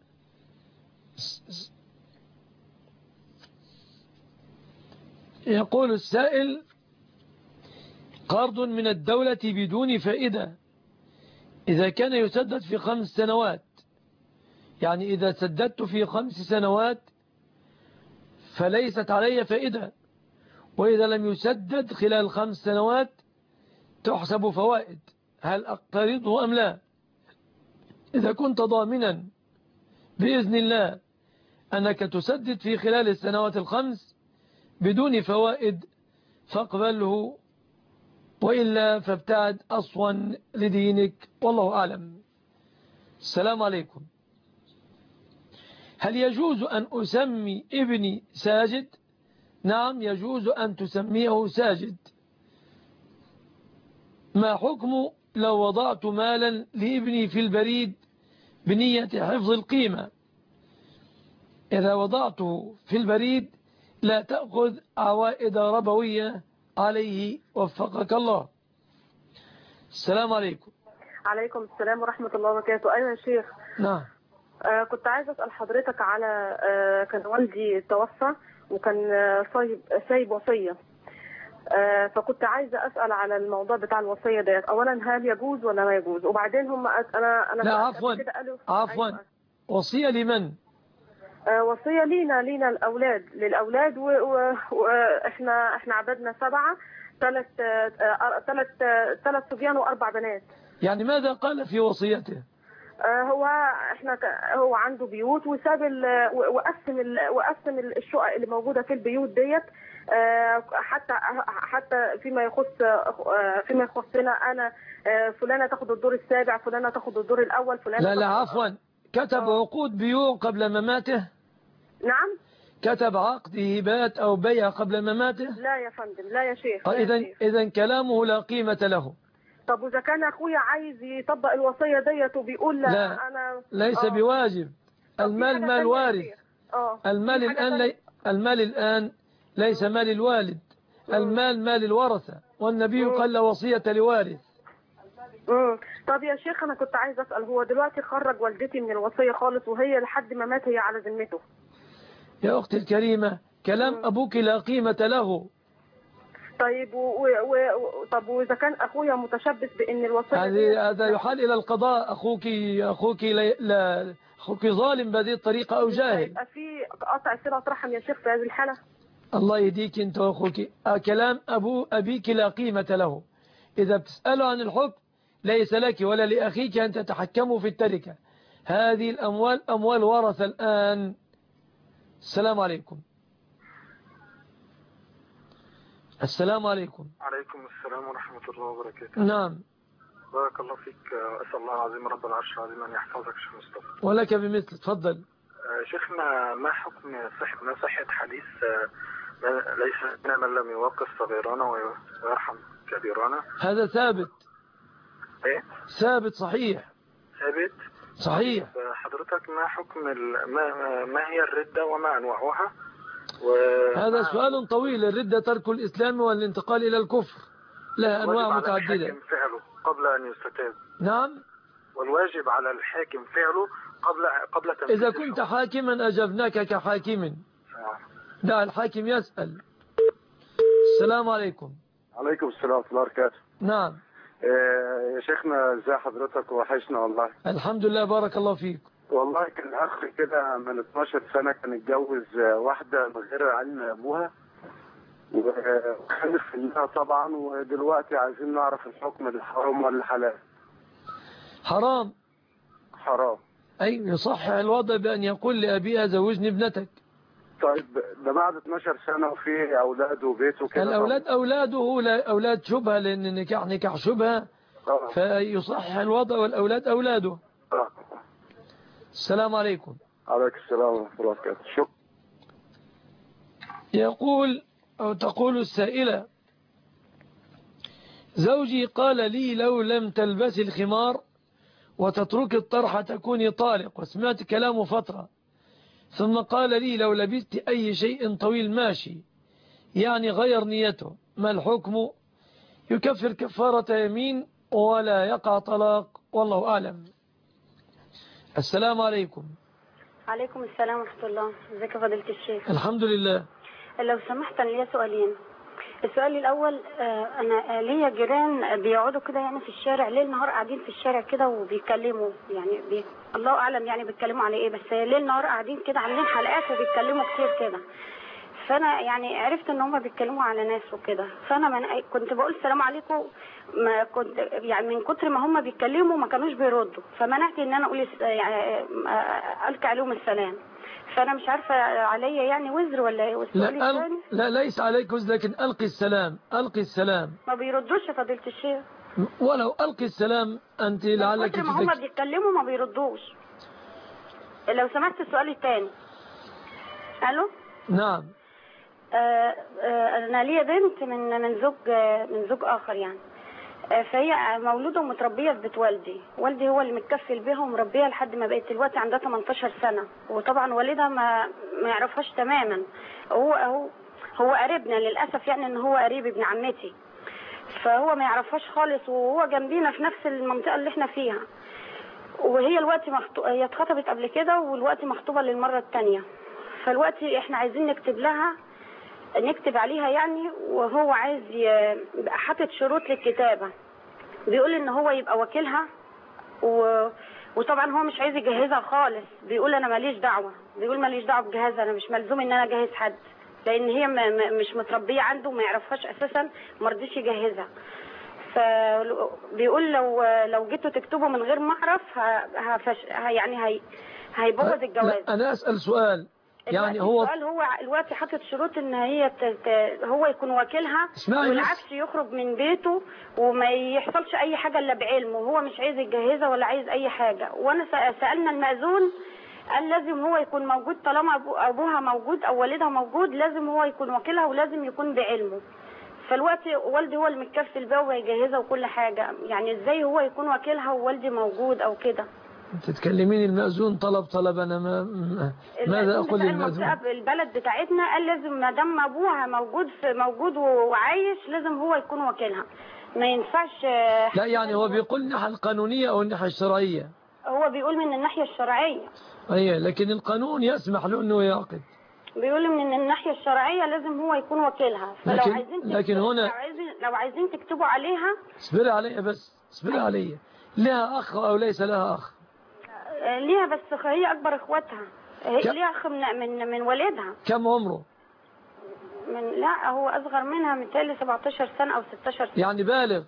يقول السائل: قرض من الدولة بدون فائدة إذا كان يسدد في خمس سنوات، يعني إذا سددت في خمس سنوات فليست علي فائدة، وإذا لم يسدد خلال خمس سنوات تحسب فوائد، هل أقترضه أم لا؟ إذا كنت ضامنا بإذن الله أنك تسدد في خلال السنوات الخمس بدون فوائد فاقبله، وإلا فابتعد أصوا لدينك، والله أعلم. السلام عليكم. هل يجوز أن أسمي ابني ساجد؟ نعم يجوز أن تسميه ساجد. ما حكم لو وضعت مالا لابني في البريد بنية حفظ القيمة؟ إذا وضعته في البريد لا تأخذ عوائد ربوية عليه، وفقك الله. السلام عليكم. عليكم السلام ورحمة الله وبركاته. أيوة يا شيخ. نعم. آه كنت عايزة أسأل حضرتك على آه كان والدي توفى وكان آه سايب سايب وصية. آه فكنت عايزة أسأل على الموضوع بتاع الوصية ديت، أولا هل يجوز ولا ما يجوز؟ وبعدين هم أنا أنا لا عفوا عفوا أيوة. وصية لمن؟ آه وصية لينا لينا الأولاد للأولاد وإحنا إحنا عددنا سبعة، ثلاث ثلاث ثلاث صبيان وأربع بنات. يعني ماذا قال في وصيته؟ آه هو احنا هو عنده بيوت وساب وقسم وقسم الشقق اللي موجوده في البيوت ديت، آه حتى حتى فيما يخص آه فيما يخصنا انا، آه فلانه تاخد الدور السابع، فلانه تاخد الدور الاول، فلانه لا لا عفوا كتب أوه. عقود بيوع قبل مماته؟ نعم كتب عقد هبات او بيع قبل مماته؟ لا يا فندم لا يا شيخ. اذا اذا كلامه لا قيمه له. طب وإذا كان أخويا عايز يطبق الوصية ديت وبيقول لا, لا أنا ليس آه. بواجب. المال مال وارث. المال الآن لي المال الآن ليس مال الوالد. مم. المال مال الورثة، والنبي مم. قال لا وصية لوارث. امم طب يا شيخ أنا كنت عايز أسأل، هو دلوقتي خرج والدتي من الوصية خالص وهي لحد ما مات هي على ذمته. يا أختي الكريمة كلام مم. أبوك لا قيمة له. طيب و... و... و... طب واذا كان اخويا متشبث بان الوصيه هذه هذا يحال الى القضاء. اخوك اخوك لا اخوك ظالم بهذه الطريقه او جاهل. يبقى في قطع صله رحم يا شيخ في هذه الحاله. الله يهديك انت واخوك. كلام ابو ابيك لا قيمه له. اذا بتسالوا عن الحكم ليس لك ولا لاخيك ان تتحكموا في التركه. هذه الاموال اموال ورثه الان. السلام عليكم. السلام عليكم. عليكم السلام ورحمة الله وبركاته. نعم. بارك الله فيك. أسأل الله العظيم رب العرش العظيم أن يحفظك شيخ مصطفى. ولك بمثل. تفضل. شيخنا ما حكم صحة ما صحة حديث ليس منا من لم يوقف صغيرانا ويرحم كبيرانا؟ هذا ثابت. ايه؟ ثابت صحيح. ثابت؟ صحيح. حضرتك ما حكم ما ما هي الردة وما أنواعها؟ هذا سؤال طويل. الردة ترك الإسلام والانتقال إلى الكفر لها أنواع متعددة. الحاكم فعله قبل أن يستتاب. نعم. والواجب على الحاكم فعله قبل قبل تنفيذ. إذا كنت حاكما أجبناك كحاكم. دع الحاكم يسأل. السلام عليكم. عليكم السلام ورحمة الله وبركاته. نعم. إيه يا شيخنا ازي حضرتك؟ وحشنا والله. الحمد لله بارك الله فيك. والله كان اخ كده من اتناشر سنة كان اتجوز واحدة من غير علم ابوها وخلف منها طبعا، ودلوقتي عايزين نعرف الحكم الحرام ولا الحلال. حرام. حرام. اي يصح الوضع بان يقول لابيها زوجني ابنتك. طيب ده بعد اتناشر سنة وفي اولاد وبيت وكده. الاولاد اولاده لا اولاد شبهه، لان النكاح نكاح شبهه. آه. فيصح الوضع والاولاد اولاده. آه. السلام عليكم. عليكم السلام ورحمة الله وبركاته. شكرا. يقول أو تقول السائلة: زوجي قال لي لو لم تلبسي الخمار وتترك الطرحة تكوني طالق، وسمعت كلامه فترة، ثم قال لي لو لبست أي شيء طويل ماشي، يعني غير نيته، ما الحكم؟ يكفر كفارة يمين ولا يقع طلاق، والله أعلم. السلام عليكم. عليكم السلام ورحمة الله. ازيك يا فضيلة الشيخ؟ الحمد لله. لو سمحت أنا ليا سؤالين. السؤال الأول، أنا ليا جيران بيقعدوا كده يعني في الشارع ليل نهار، قاعدين في الشارع كده وبيتكلموا يعني بي... الله أعلم يعني بيتكلموا على إيه، بس ليل نهار قاعدين كده عاملين حلقات وبيتكلموا كتير كده. فأنا يعني عرفت إن هم بيتكلموا على ناس وكده، فأنا من... كنت بقول السلام عليكم، ما كنت يعني من كتر ما هم بيتكلموا ما كانوش بيردوا، فمنعت إن أنا أقول يعني ألقي عليهم السلام. فأنا مش عارفة عليا يعني وزر ولا ايه. لا, أل... لا ليس عليك وزر، لكن ألقي السلام. ألقي السلام. ما بيردوش يا فضيلة الشيخ. ولو ألقي السلام أنت لعلك كتر ما هم بيتكلموا ما بيردوش. لو سمحت السؤال الثاني. ألو. نعم. آه آه أنا ليا بنت من من زوج من زوج آخر يعني، فهي مولودة ومتربية في بيت والدي. والدي هو اللي متكفل بيها ومربيها لحد ما بقت دلوقتي عندها تمنتاشر سنة، وطبعا والدها ما ما يعرفهاش تماما. هو هو هو قريبنا للأسف، يعني ان هو قريب ابن عمتي، فهو ما يعرفهاش خالص، وهو جنبينا في نفس المنطقة اللي احنا فيها. وهي الوقت مخطوبة، هي اتخطبت قبل كده والوقت مخطوبة للمرة الثانية. فالوقت احنا عايزين نكتب لها، نكتب عليها يعني، وهو عايز يبقى حاطط شروط للكتابة. بيقول ان هو يبقى وكيلها و... وطبعا هو مش عايز يجهزها خالص. بيقول انا ماليش دعوة، بيقول ماليش دعوة بجهازها، انا مش ملزوم ان انا اجهز حد، لان هي م... م... مش متربية عنده وما يعرفهاش اساسا، ما رضيش يجهزها. فبيقول لو لو جيتوا تكتبوا من غير ما اعرف هفش... يعني هي... هيبوظ الجواز. انا اسال سؤال، يعني هو السؤال هو الوقت حاطط شروط ان هي ت... ت... هو يكون وكيلها، والعكس يخرج من بيته وما يحصلش اي حاجه الا بعلمه. هو مش عايز يجهزها ولا عايز اي حاجه. وانا سالنا المأذون قال لازم هو يكون موجود، طالما أبو... ابوها موجود او والدها موجود لازم هو يكون وكيلها ولازم يكون بعلمه. فالوقت والدي هو اللي متكفل بيها وهيجهزها وكل حاجه، يعني ازاي هو يكون وكيلها ووالدي موجود او كده؟ تتكلمين المأذون طلب طلب انا ما ماذا اقول للمأذون؟ البلد بتاعتنا قال لازم ما دام ابوها موجود في موجود وعايش لازم هو يكون وكيلها، ما ينفعش. لا يعني هو بيقول الناحية القانونية او الناحية الشرعية؟ هو بيقول من الناحية الشرعية. ايوه، لكن القانون يسمح له انه يعقد. بيقول من الناحية الشرعية لازم هو يكون وكيلها. فلو لكن عايزين لكن هنا لو عايزين لو عايزين تكتبوا عليها. اصبري عليا بس، اصبري عليا. لها اخ او ليس لها اخ؟ ليها، بس هي اكبر اخواتها. هي ليها اخ من من من والدها. كم عمره؟ من لا هو اصغر منها متهيألي سبعتاشر سنة او ستاشر سنة. يعني بالغ؟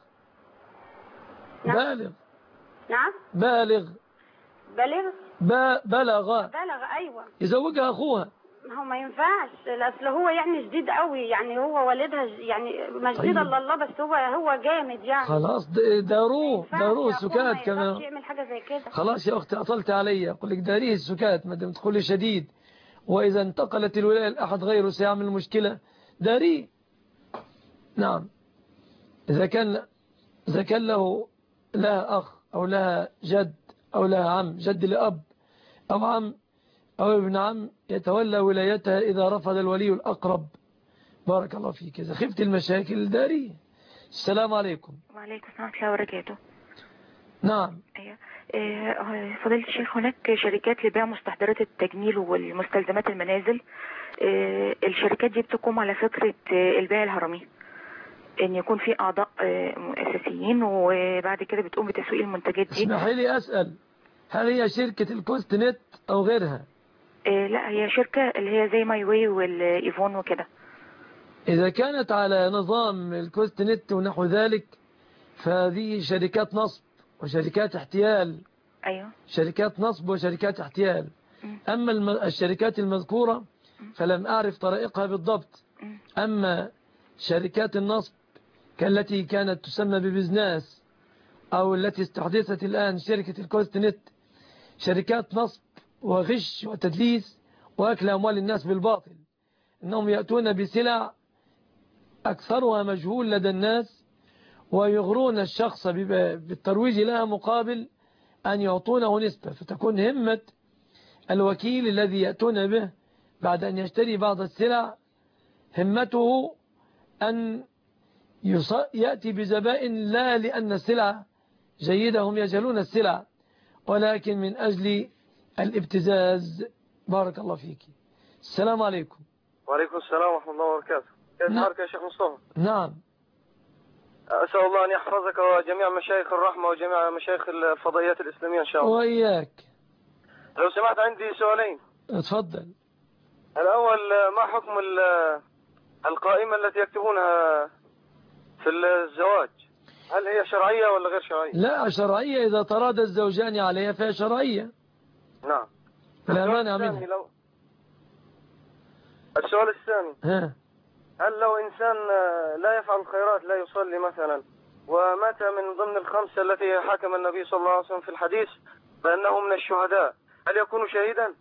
نعم. بالغ نعم بالغ بالغ با بلغ بلغ ايوه. يزوجها اخوها؟ هو ما ينفعش، اصل هو يعني جديد قوي، يعني هو والدها يعني ما جديد. طيب. الله الله، بس هو هو جامد يعني. خلاص داروه داروه السكات كمان. ما يعمل حاجه زي كده. خلاص يا اختي اطلت علي، اقول لك داريه السكات ما دام تقولي شديد، واذا انتقلت الولايه لاحد غيره سيعمل مشكله، داريه. نعم، اذا كان اذا كان له لها اخ او لها جد او لها عم، جد لاب او عم أو ابن عم، يتولى ولايتها إذا رفض الولي الأقرب. بارك الله فيك. إذا خفت المشاكل الدارية. السلام عليكم. وعليكم السلام ورحمة الله وبركاته. نعم. أيوة. فضيلة الشيخ، هناك شركات لبيع مستحضرات التجميل والمستلزمات المنازل. الشركات دي بتقوم على فكرة البيع الهرمي، ان يكون في اعضاء اساسيين وبعد كده بتقوم بتسويق المنتجات دي. اسمحي لي اسال، هل هي شركه الكوست نت او غيرها؟ إيه لا، هي شركه اللي هي زي ماي واي والايفون وكده. اذا كانت على نظام الكوست نت ونحو ذلك فهذه شركات نصب وشركات احتيال. ايوه، شركات نصب وشركات احتيال. م. اما الشركات المذكوره فلم اعرف طرائقها بالضبط. م. اما شركات النصب كالتي كانت تسمى ببزناس أو التي استحدثت الآن شركة الكوست نت، شركات نصب وغش وتدليس وأكل أموال الناس بالباطل. إنهم يأتون بسلع أكثرها مجهول لدى الناس ويغرون الشخص بالترويج لها مقابل أن يعطونه نسبة، فتكون همة الوكيل الذي يأتون به بعد أن يشتري بعض السلع همته أن يأتي بزبائن لا لأن السلع جيدة، هم يجهلون السلع، ولكن من أجل الابتزاز. بارك الله فيك. السلام عليكم. وعليكم السلام ورحمة الله وبركاته. كيف حالك يا شيخ مصطفى؟ نعم. أسأل الله أن يحفظك وجميع مشايخ الرحمة وجميع مشايخ الفضائيات الإسلامية إن شاء الله. وإياك. لو سمحت عندي سؤالين. اتفضل. الأول، ما حكم القائمة التي يكتبونها في الزواج؟ هل هي شرعية ولا غير شرعية؟ لا، شرعية إذا تراد الزوجان عليها فهي شرعية. نعم. لا مانع منها. لو... السؤال الثاني، ها. هل لو إنسان لا يفعل الخيرات، لا يصلي مثلا، ومات من ضمن الخمسة التي حكم النبي صلى الله عليه وسلم في الحديث بأنه من الشهداء، هل يكون شهيدا؟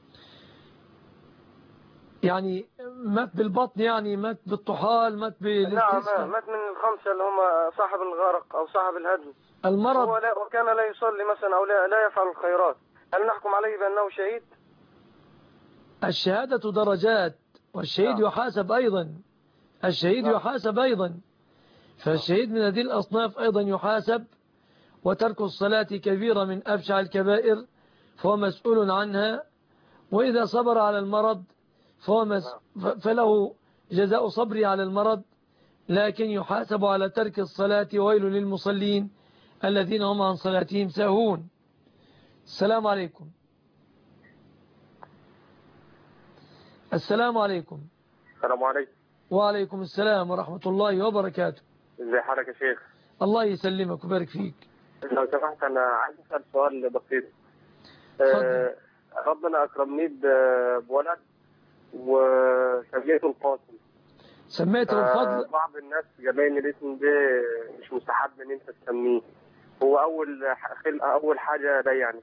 يعني مات بالبطن، يعني مات بالطحال، مات بالاستسقاء. نعم، مات من الخمسة اللي هم صاحب الغرق أو صاحب الهدم، المرض، هو لا وكان لا يصلي مثلا أو لا, لا يفعل الخيرات، هل نحكم عليه بأنه شهيد؟ الشهادة درجات، والشهيد نعم. يحاسب أيضا. الشهيد نعم. يحاسب أيضا. فالشهيد من هذه الأصناف أيضا يحاسب، وترك الصلاة كبيرة من أبشع الكبائر فهو مسؤول عنها، وإذا صبر على المرض فهو مس فله جزاء صبري على المرض، لكن يحاسب على ترك الصلاة. ويل للمصلين الذين هم عن صلاتهم ساهون. السلام عليكم. السلام عليكم. السلام عليكم. وعليكم السلام ورحمة الله وبركاته. ازي حالك يا شيخ؟ الله يسلمك ويبارك فيك. لو سمحت أنا عايز أسأل سؤال بسيط. آه ربنا أكرمني بولد وسميته القاسم. سميته الفضل؟ آه بعض الناس جابين الاسم ده مش مستحب إن أنت تسميه. هو أول أول حاجة ده يعني.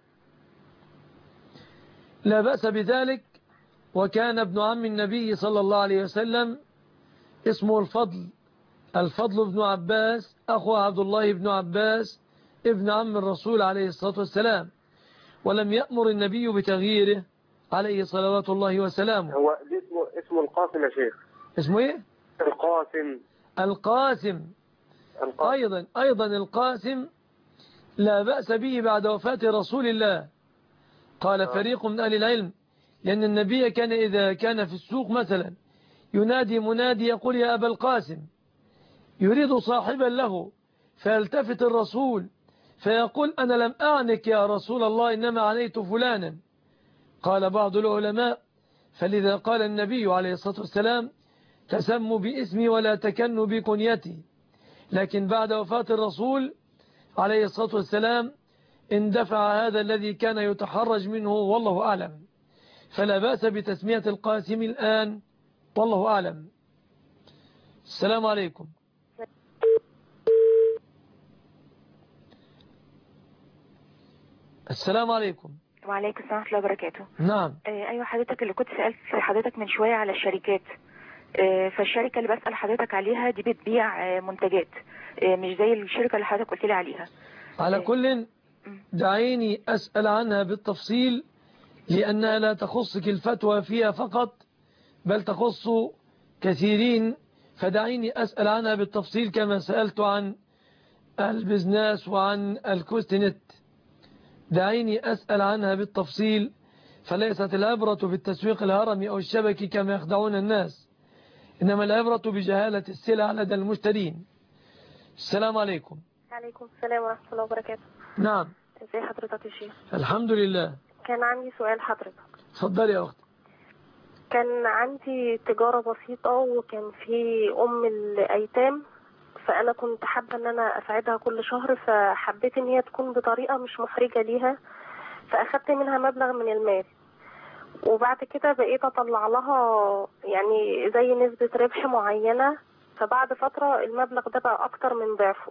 لا بأس بذلك. وكان ابن عم النبي صلى الله عليه وسلم اسمه الفضل. الفضل بن عباس أخو عبد الله بن عباس ابن عم الرسول عليه الصلاة والسلام، ولم يأمر النبي بتغييره عليه صلوات الله وسلامه. هو اسمه اسمه القاسم يا شيخ. اسمه ايه؟ القاسم. القاسم. القاسم. أيضا أيضا القاسم لا بأس به بعد وفاة رسول الله. قال آه. فريق من أهل العلم لأن النبي كان إذا كان في السوق مثلا ينادي منادي يقول يا أبا القاسم، يريد صاحبا له، فيلتفت الرسول فيقول أنا لم أعنك يا رسول الله إنما عنيت فلانا. قال بعض العلماء فلذا قال النبي عليه الصلاة والسلام تسموا باسمي ولا تكنوا بكنيتي. لكن بعد وفاة الرسول عليه الصلاة والسلام اندفع هذا الذي كان يتحرج منه والله أعلم، فلا بأس بتسمية القاسم الآن والله أعلم. السلام عليكم. السلام عليكم. وعليكم السلام ورحمة الله وبركاته. نعم. آه أيوة حضرتك اللي كنت سألت حضرتك من شوية على الشركات. آه فالشركة اللي بسأل حضرتك عليها دي بتبيع آه منتجات، آه مش زي الشركة اللي حضرتك قلت لي عليها. على آه كل دعيني أسأل عنها بالتفصيل لأنها لا تخصك الفتوى فيها فقط بل تخص كثيرين، فدعيني أسأل عنها بالتفصيل كما سألت عن البزناس وعن الكوستنت. دعيني أسأل عنها بالتفصيل، فليست العبرة بالتسويق الهرمي أو الشبكي كما يخدعون الناس، إنما العبرة بجهالة السلع لدى المشترين. السلام عليكم. عليكم السلام ورحمة الله وبركاته. نعم. ازي حضرتك يا شيخ؟ الحمد لله. كان عندي سؤال حضرتك. اتفضلي يا أختي. كان عندي تجارة بسيطة وكان في أم الأيتام، فأنا كنت حابة إن أنا أساعدها كل شهر، فحبيت إن هي تكون بطريقة مش محرجة ليها، فأخدت منها مبلغ من المال، وبعد كده بقيت أطلع لها يعني زي نسبة ربح معينة، فبعد فترة المبلغ ده بقى أكتر من ضعفه،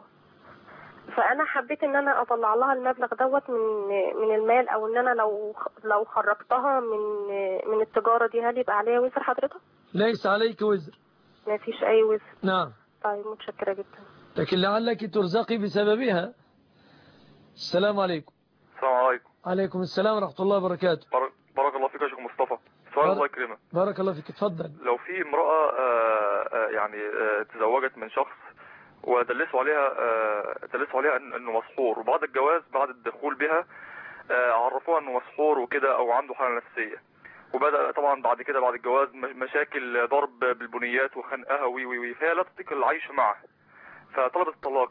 فأنا حبيت إن أنا أطلع لها المبلغ دوت من من المال، أو إن أنا لو لو خرجتها من من التجارة دي هل يبقى عليها وزر حضرتك؟ ليس عليك وزر. ما فيش أي وزر. نعم. طيب متشكرة جدا. لكن لعلك ترزقي بسببها. السلام عليكم. السلام عليكم. عليكم السلام ورحمة الله وبركاته. بارك, بارك الله فيك يا شيخ مصطفى. سؤال الله يكرمك. بارك الله فيك. اتفضل. لو في امرأة آآ آآ يعني آآ تزوجت من شخص ودلسوا عليها دلسوا عليها انه مسحور، وبعد الجواز بعد الدخول بها عرفوها انه مسحور وكده او عنده حالة نفسية، وبدأ طبعا بعد كده بعد الجواز مشاكل ضرب بالبنيات وخنقها وي وي وي فهي لا تطيق العيش معه فطلبت الطلاق،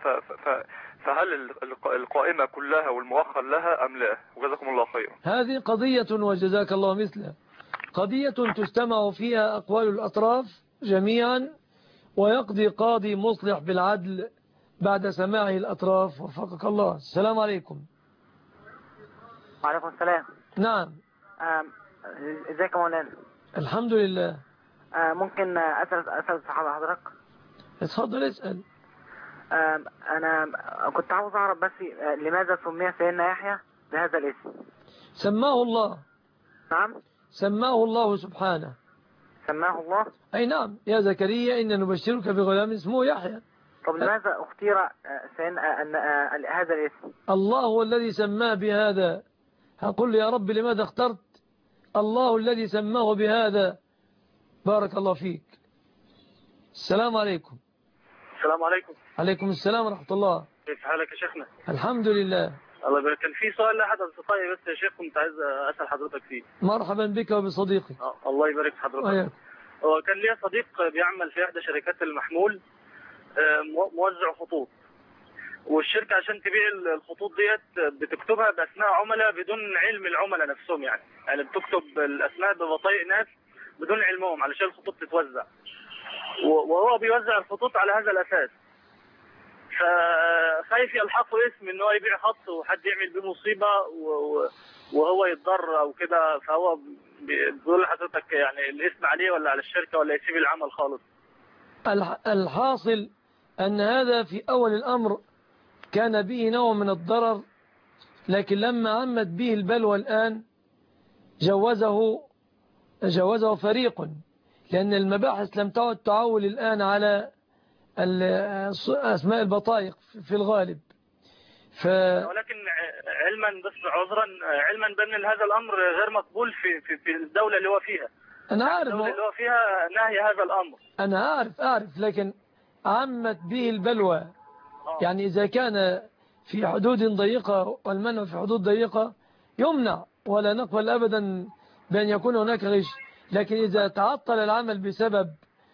فهل القائمة كلها والمؤخر لها ام لا؟ وجزاكم الله خيرا. هذه قضية وجزاك الله مثلها، قضية تجتمع فيها أقوال الأطراف جميعا، ويقضي قاضي مصلح بالعدل بعد سماعه الأطراف وفقك الله. السلام عليكم. وعليكم السلام. نعم. ازيك يا مولانا؟ الحمد لله. ممكن أسأل أسأل صحابة حضرتك؟ اتفضل اسأل. أنا كنت عاوز أعرف بس لماذا سمي سيدنا يحيى بهذا الاسم؟ سماه الله. نعم. سماه الله سبحانه. سماه الله؟ أي نعم. يا زكريا إن نبشرك بغلام اسمه يحيى. طب لماذا اختير هذا الاسم؟ الله هو الذي سماه بهذا. هقول له يا رب لماذا اخترت؟ الله الذي سماه بهذا. بارك الله فيك. السلام عليكم. السلام عليكم. عليكم السلام ورحمة الله. كيف حالك يا شيخنا؟ الحمد لله. الله يبارك. كان في سؤال لاحد اصدقائي بس يا شيخ كنت عايز اسال حضرتك فيه. مرحبا بك وبصديقي. الله يبارك في حضرتك. وياك. هو كان ليا صديق بيعمل في احدى شركات المحمول موزع خطوط، والشركه عشان تبيع الخطوط ديت بتكتبها باسماء عملاء بدون علم العملاء نفسهم، يعني يعني بتكتب الاسماء ببطايق ناس بدون علمهم علشان الخطوط تتوزع، وهو بيوزع الخطوط على هذا الاساس. فخايف يلحقه اسم ان هو يبيع خط وحد يعمل بيه مصيبه وهو يتضرر او كده، فهو بيقول لحضرتك يعني الاسم عليه ولا على الشركه ولا يسيب العمل خالص؟ الحاصل ان هذا في اول الامر كان به نوع من الضرر، لكن لما عمت به البلوى الان جوزه جوزه فريق، لان المباحث لم تعد تعول الان على أسماء البطائق في الغالب. ف... ولكن علما بس عذرا علما بأن هذا الأمر غير مقبول في في في الدولة اللي هو فيها. أنا عارف الدولة اللي هو فيها نهي هذا الأمر. أنا عارف أعرف لكن عمت به البلوى. أوه. يعني إذا كان في حدود ضيقة والمنع في حدود ضيقة يمنع، ولا نقبل أبدا بأن يكون هناك غش، لكن إذا تعطل العمل بسبب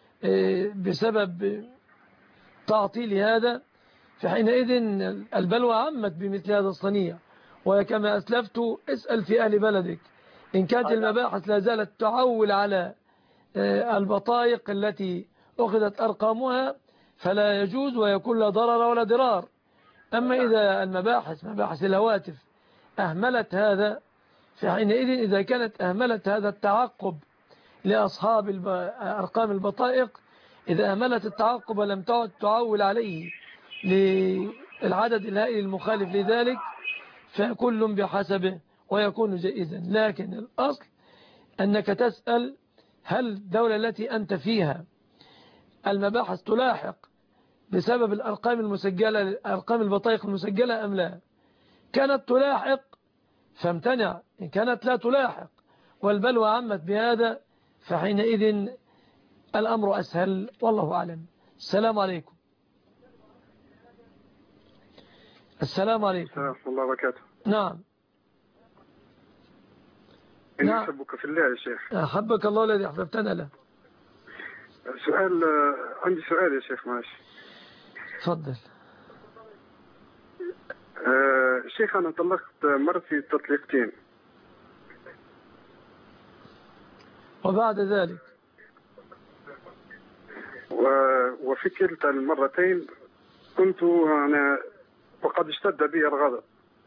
بسبب تعطيل هذا فحينئذ البلوى عمت بمثل هذا الصنيع. وكما أسلفت اسأل في أهل بلدك إن كانت المباحث لا زالت تعول على البطائق التي أخذت أرقامها فلا يجوز ويكون لا ضرر ولا ضرار. أما إذا المباحث مباحث الهواتف أهملت هذا فحينئذ إذا كانت أهملت هذا التعقب لأصحاب أرقام البطائق، إذا أهملت التعقب ولم تعد تعول عليه للعدد الهائل المخالف لذلك فكل بحسبه ويكون جائزا. لكن الأصل أنك تسأل هل الدولة التي أنت فيها المباحث تلاحق بسبب الأرقام المسجلة أرقام البطائق المسجلة أم لا؟ كانت تلاحق فامتنع، إن كانت لا تلاحق والبلوى عمت بهذا فحينئذ الأمر أسهل والله أعلم. السلام عليكم. السلام عليكم ورحمة الله وبركاته. نعم إني أحبك في الله يا شيخ. أحبك الله الذي أحببتنا له. سؤال عندي سؤال يا شيخ ماشي. تفضل. آه شيخ أنا طلقت مرتي تطليقتين، وبعد ذلك وفي كلتا المرتين كنت أنا وقد اشتد بي الغضب.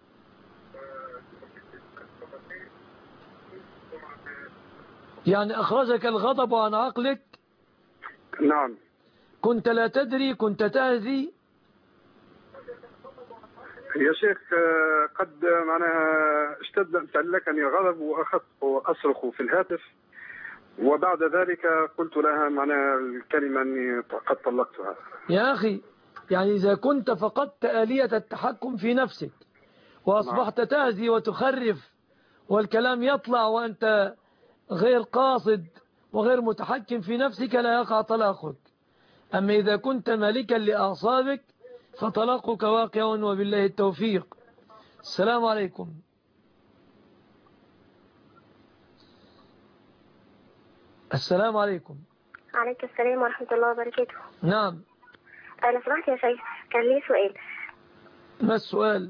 يعني أخرجك الغضب عن عقلك؟ نعم. كنت لا تدري، كنت تهذي؟ يا شيخ قد معناها اشتد امتلكني الغضب وأخذت أصرخ في الهاتف، وبعد ذلك قلت لها معناها الكلمة أني قد طلقتها. يا أخي يعني إذا كنت فقدت آلية التحكم في نفسك وأصبحت تهزي وتخرف والكلام يطلع وأنت غير قاصد وغير متحكم في نفسك لا يقع طلاقك. أما إذا كنت مالكا لأعصابك فطلاقك واقع وبالله التوفيق. السلام عليكم. السلام عليكم. عليك السلام ورحمة الله وبركاته. نعم. أنا سمحت يا شيخ كان لي سؤال. ما السؤال؟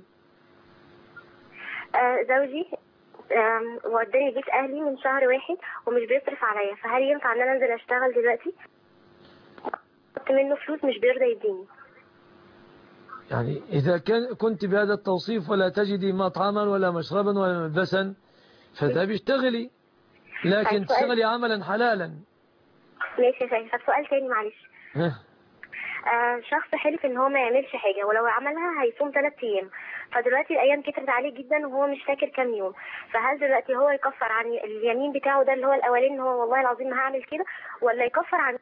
آه زوجي آه وداني بيت أهلي من شهر واحد ومش بيصرف عليا، فهل ينفع أن أنا أنزل أشتغل دلوقتي؟ قلت منه فلوس مش بيرضى يديني. يعني إذا كان كنت بهذا التوصيف ولا تجدي مطعما ولا مشربا ولا ملبسا فذهبي اشتغلي، لكن تشتغلي عملا حلالا. ماشي يا شيخ. طب سؤال تاني معلش. آه شخص حلف ان هو ما يعملش حاجة ولو عملها هيصوم ثلاث ايام، فدلوقتي الايام كترت عليه جدا وهو مش فاكر كام يوم، فهل دلوقتي هو يكفر عن اليمين بتاعه ده اللي هو الاولاني ان هو والله العظيم ما هعمل كده، ولا يكفر عن؟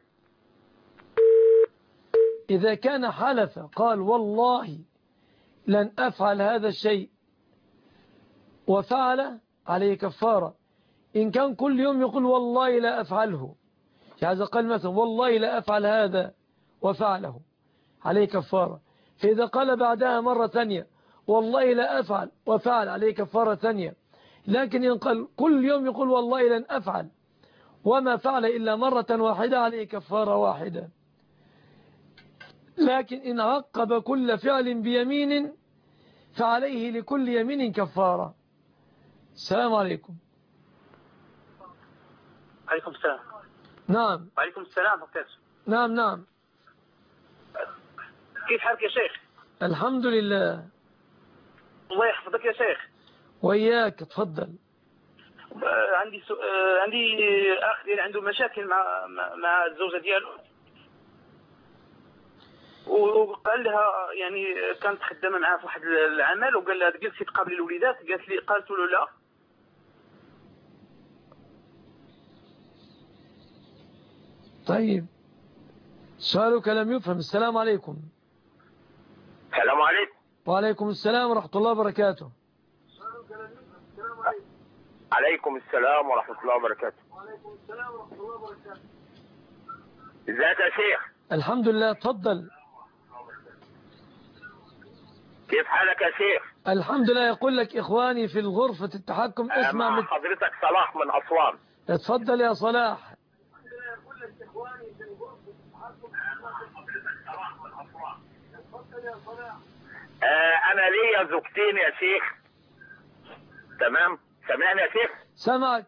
إذا كان حلف قال والله لن أفعل هذا الشيء وفعل عليه كفارة. إن كان كل يوم يقول والله لا أفعله، يعني إذا قال مثلا والله لا أفعل هذا وفعله عليه كفارة. فإذا قال بعدها مرة ثانية والله لا أفعل وفعل عليه كفارة ثانية، لكن إن قال كل يوم يقول والله لن أفعل وما فعل إلا مرة واحدة عليه كفارة واحدة. لكن إن عقب كل فعل بيمين فعليه لكل يمين كفارة. السلام عليكم. عليكم السلام. نعم. وعليكم السلام وبركاته. نعم نعم. كيف حالك يا شيخ؟ الحمد لله. الله يحفظك يا شيخ. وإياك، تفضل. عندي سو... عندي اخ يعني عنده مشاكل مع مع الزوجه ديالو، وقال لها يعني كانت خدامه معاه في واحد العمل، وقال لها جلسي تقابلي الوليدات، قالت لي قالت له لا. طيب سؤالك لم يفهم. السلام عليكم. السلام عليكم. وعليكم السلام ورحمة الله وبركاته. عليكم السلام ورحمة الله وبركاته. وعليكم السلام ورحمة الله وبركاته. ازيك يا شيخ؟ الحمد لله، تفضل. كيف حالك يا شيخ؟ الحمد لله. يقول لك إخواني في الغرفة التحكم اسمع مع من حضرتك صلاح من أسوان. اتفضل يا صلاح. آه أنا ليا زوجتين يا شيخ. تمام، سامعني يا شيخ؟ سمعك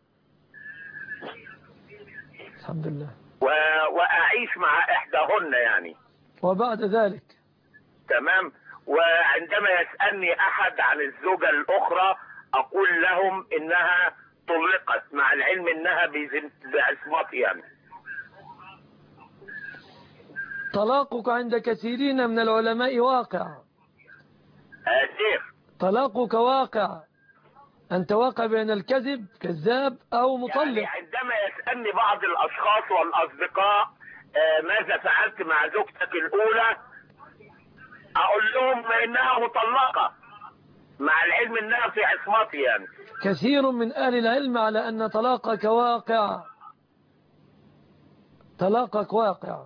الحمد لله. و... وأعيش مع إحداهن يعني. وبعد ذلك تمام. وعندما يسألني أحد عن الزوجة الأخرى أقول لهم إنها طلقت، مع العلم إنها بعصمتي يعني. طلاقك عند كثيرين من العلماء واقع. آه شيخ، طلاقك واقع، أنت واقع بين الكذب كذاب أو مطلق. يعني عندما يسألني بعض الأشخاص والأصدقاء آه ماذا فعلت مع زوجتك الأولى، أقول لهم إنها مطلقة، مع العلم إنها في عصمتي يعني. كثير من أهل العلم على أن طلاقك واقع. طلاقك واقع،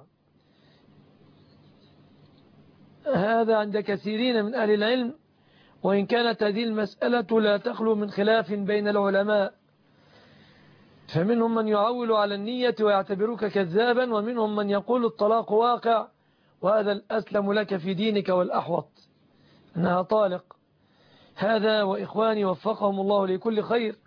هذا عند كثيرين من أهل العلم، وإن كانت هذه المسألة لا تخلو من خلاف بين العلماء، فمنهم من يعول على النية ويعتبرك كذابا، ومنهم من يقول الطلاق واقع وهذا الأسلم لك في دينك والأحوط أنها طالق. هذا وإخواني وفقهم الله لكل خير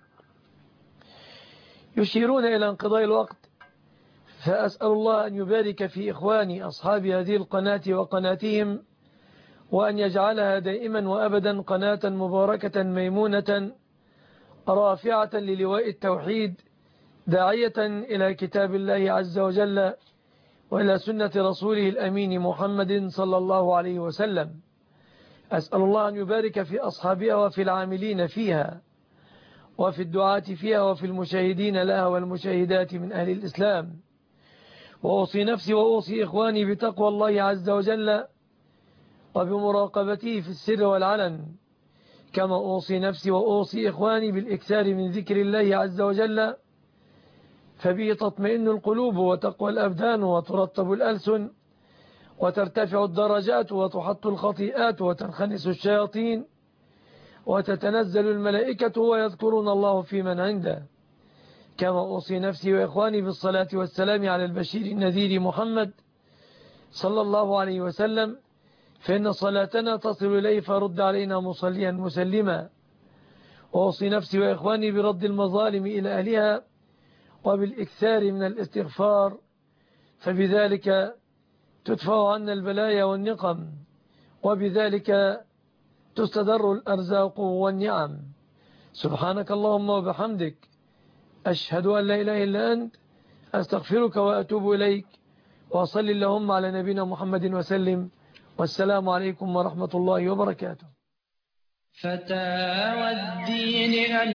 يشيرون إلى انقضاء الوقت، فأسأل الله أن يبارك في إخواني أصحاب هذه القناة وقناتهم، وأن يجعلها دائما وأبدا قناة مباركة ميمونة رافعة للواء التوحيد، داعية إلى كتاب الله عز وجل وإلى سنة رسوله الأمين محمد صلى الله عليه وسلم. أسأل الله أن يبارك في أصحابها وفي العاملين فيها وفي الدعاة فيها وفي المشاهدين لها والمشاهدات من أهل الإسلام. وأوصي نفسي وأوصي إخواني بتقوى الله عز وجل وبمراقبته في السر والعلن، كما أوصي نفسي وأوصي إخواني بالإكثار من ذكر الله عز وجل، فبه تطمئن القلوب وتقوى الأبدان وترطب الألسن وترتفع الدرجات وتحط الخطيئات وتنخنس الشياطين وتتنزل الملائكة ويذكرون الله في من عنده. كما أوصي نفسي وإخواني بالصلاة والسلام على البشير النذير محمد صلى الله عليه وسلم، فإن صلاتنا تصل إليه فرد علينا مصليا مسلما. وأوصي نفسي وإخواني برد المظالم إلى أهلها وبالإكثار من الاستغفار، فبذلك تدفع عنا البلايا والنقم، وبذلك تستدر الأرزاق والنعم. سبحانك اللهم وبحمدك، أشهد أن لا إله إلا أنت، أستغفرك وأتوب إليك، وصل اللهم على نبينا محمد وسلم، والسلام عليكم ورحمة الله وبركاته. فتاوى الدين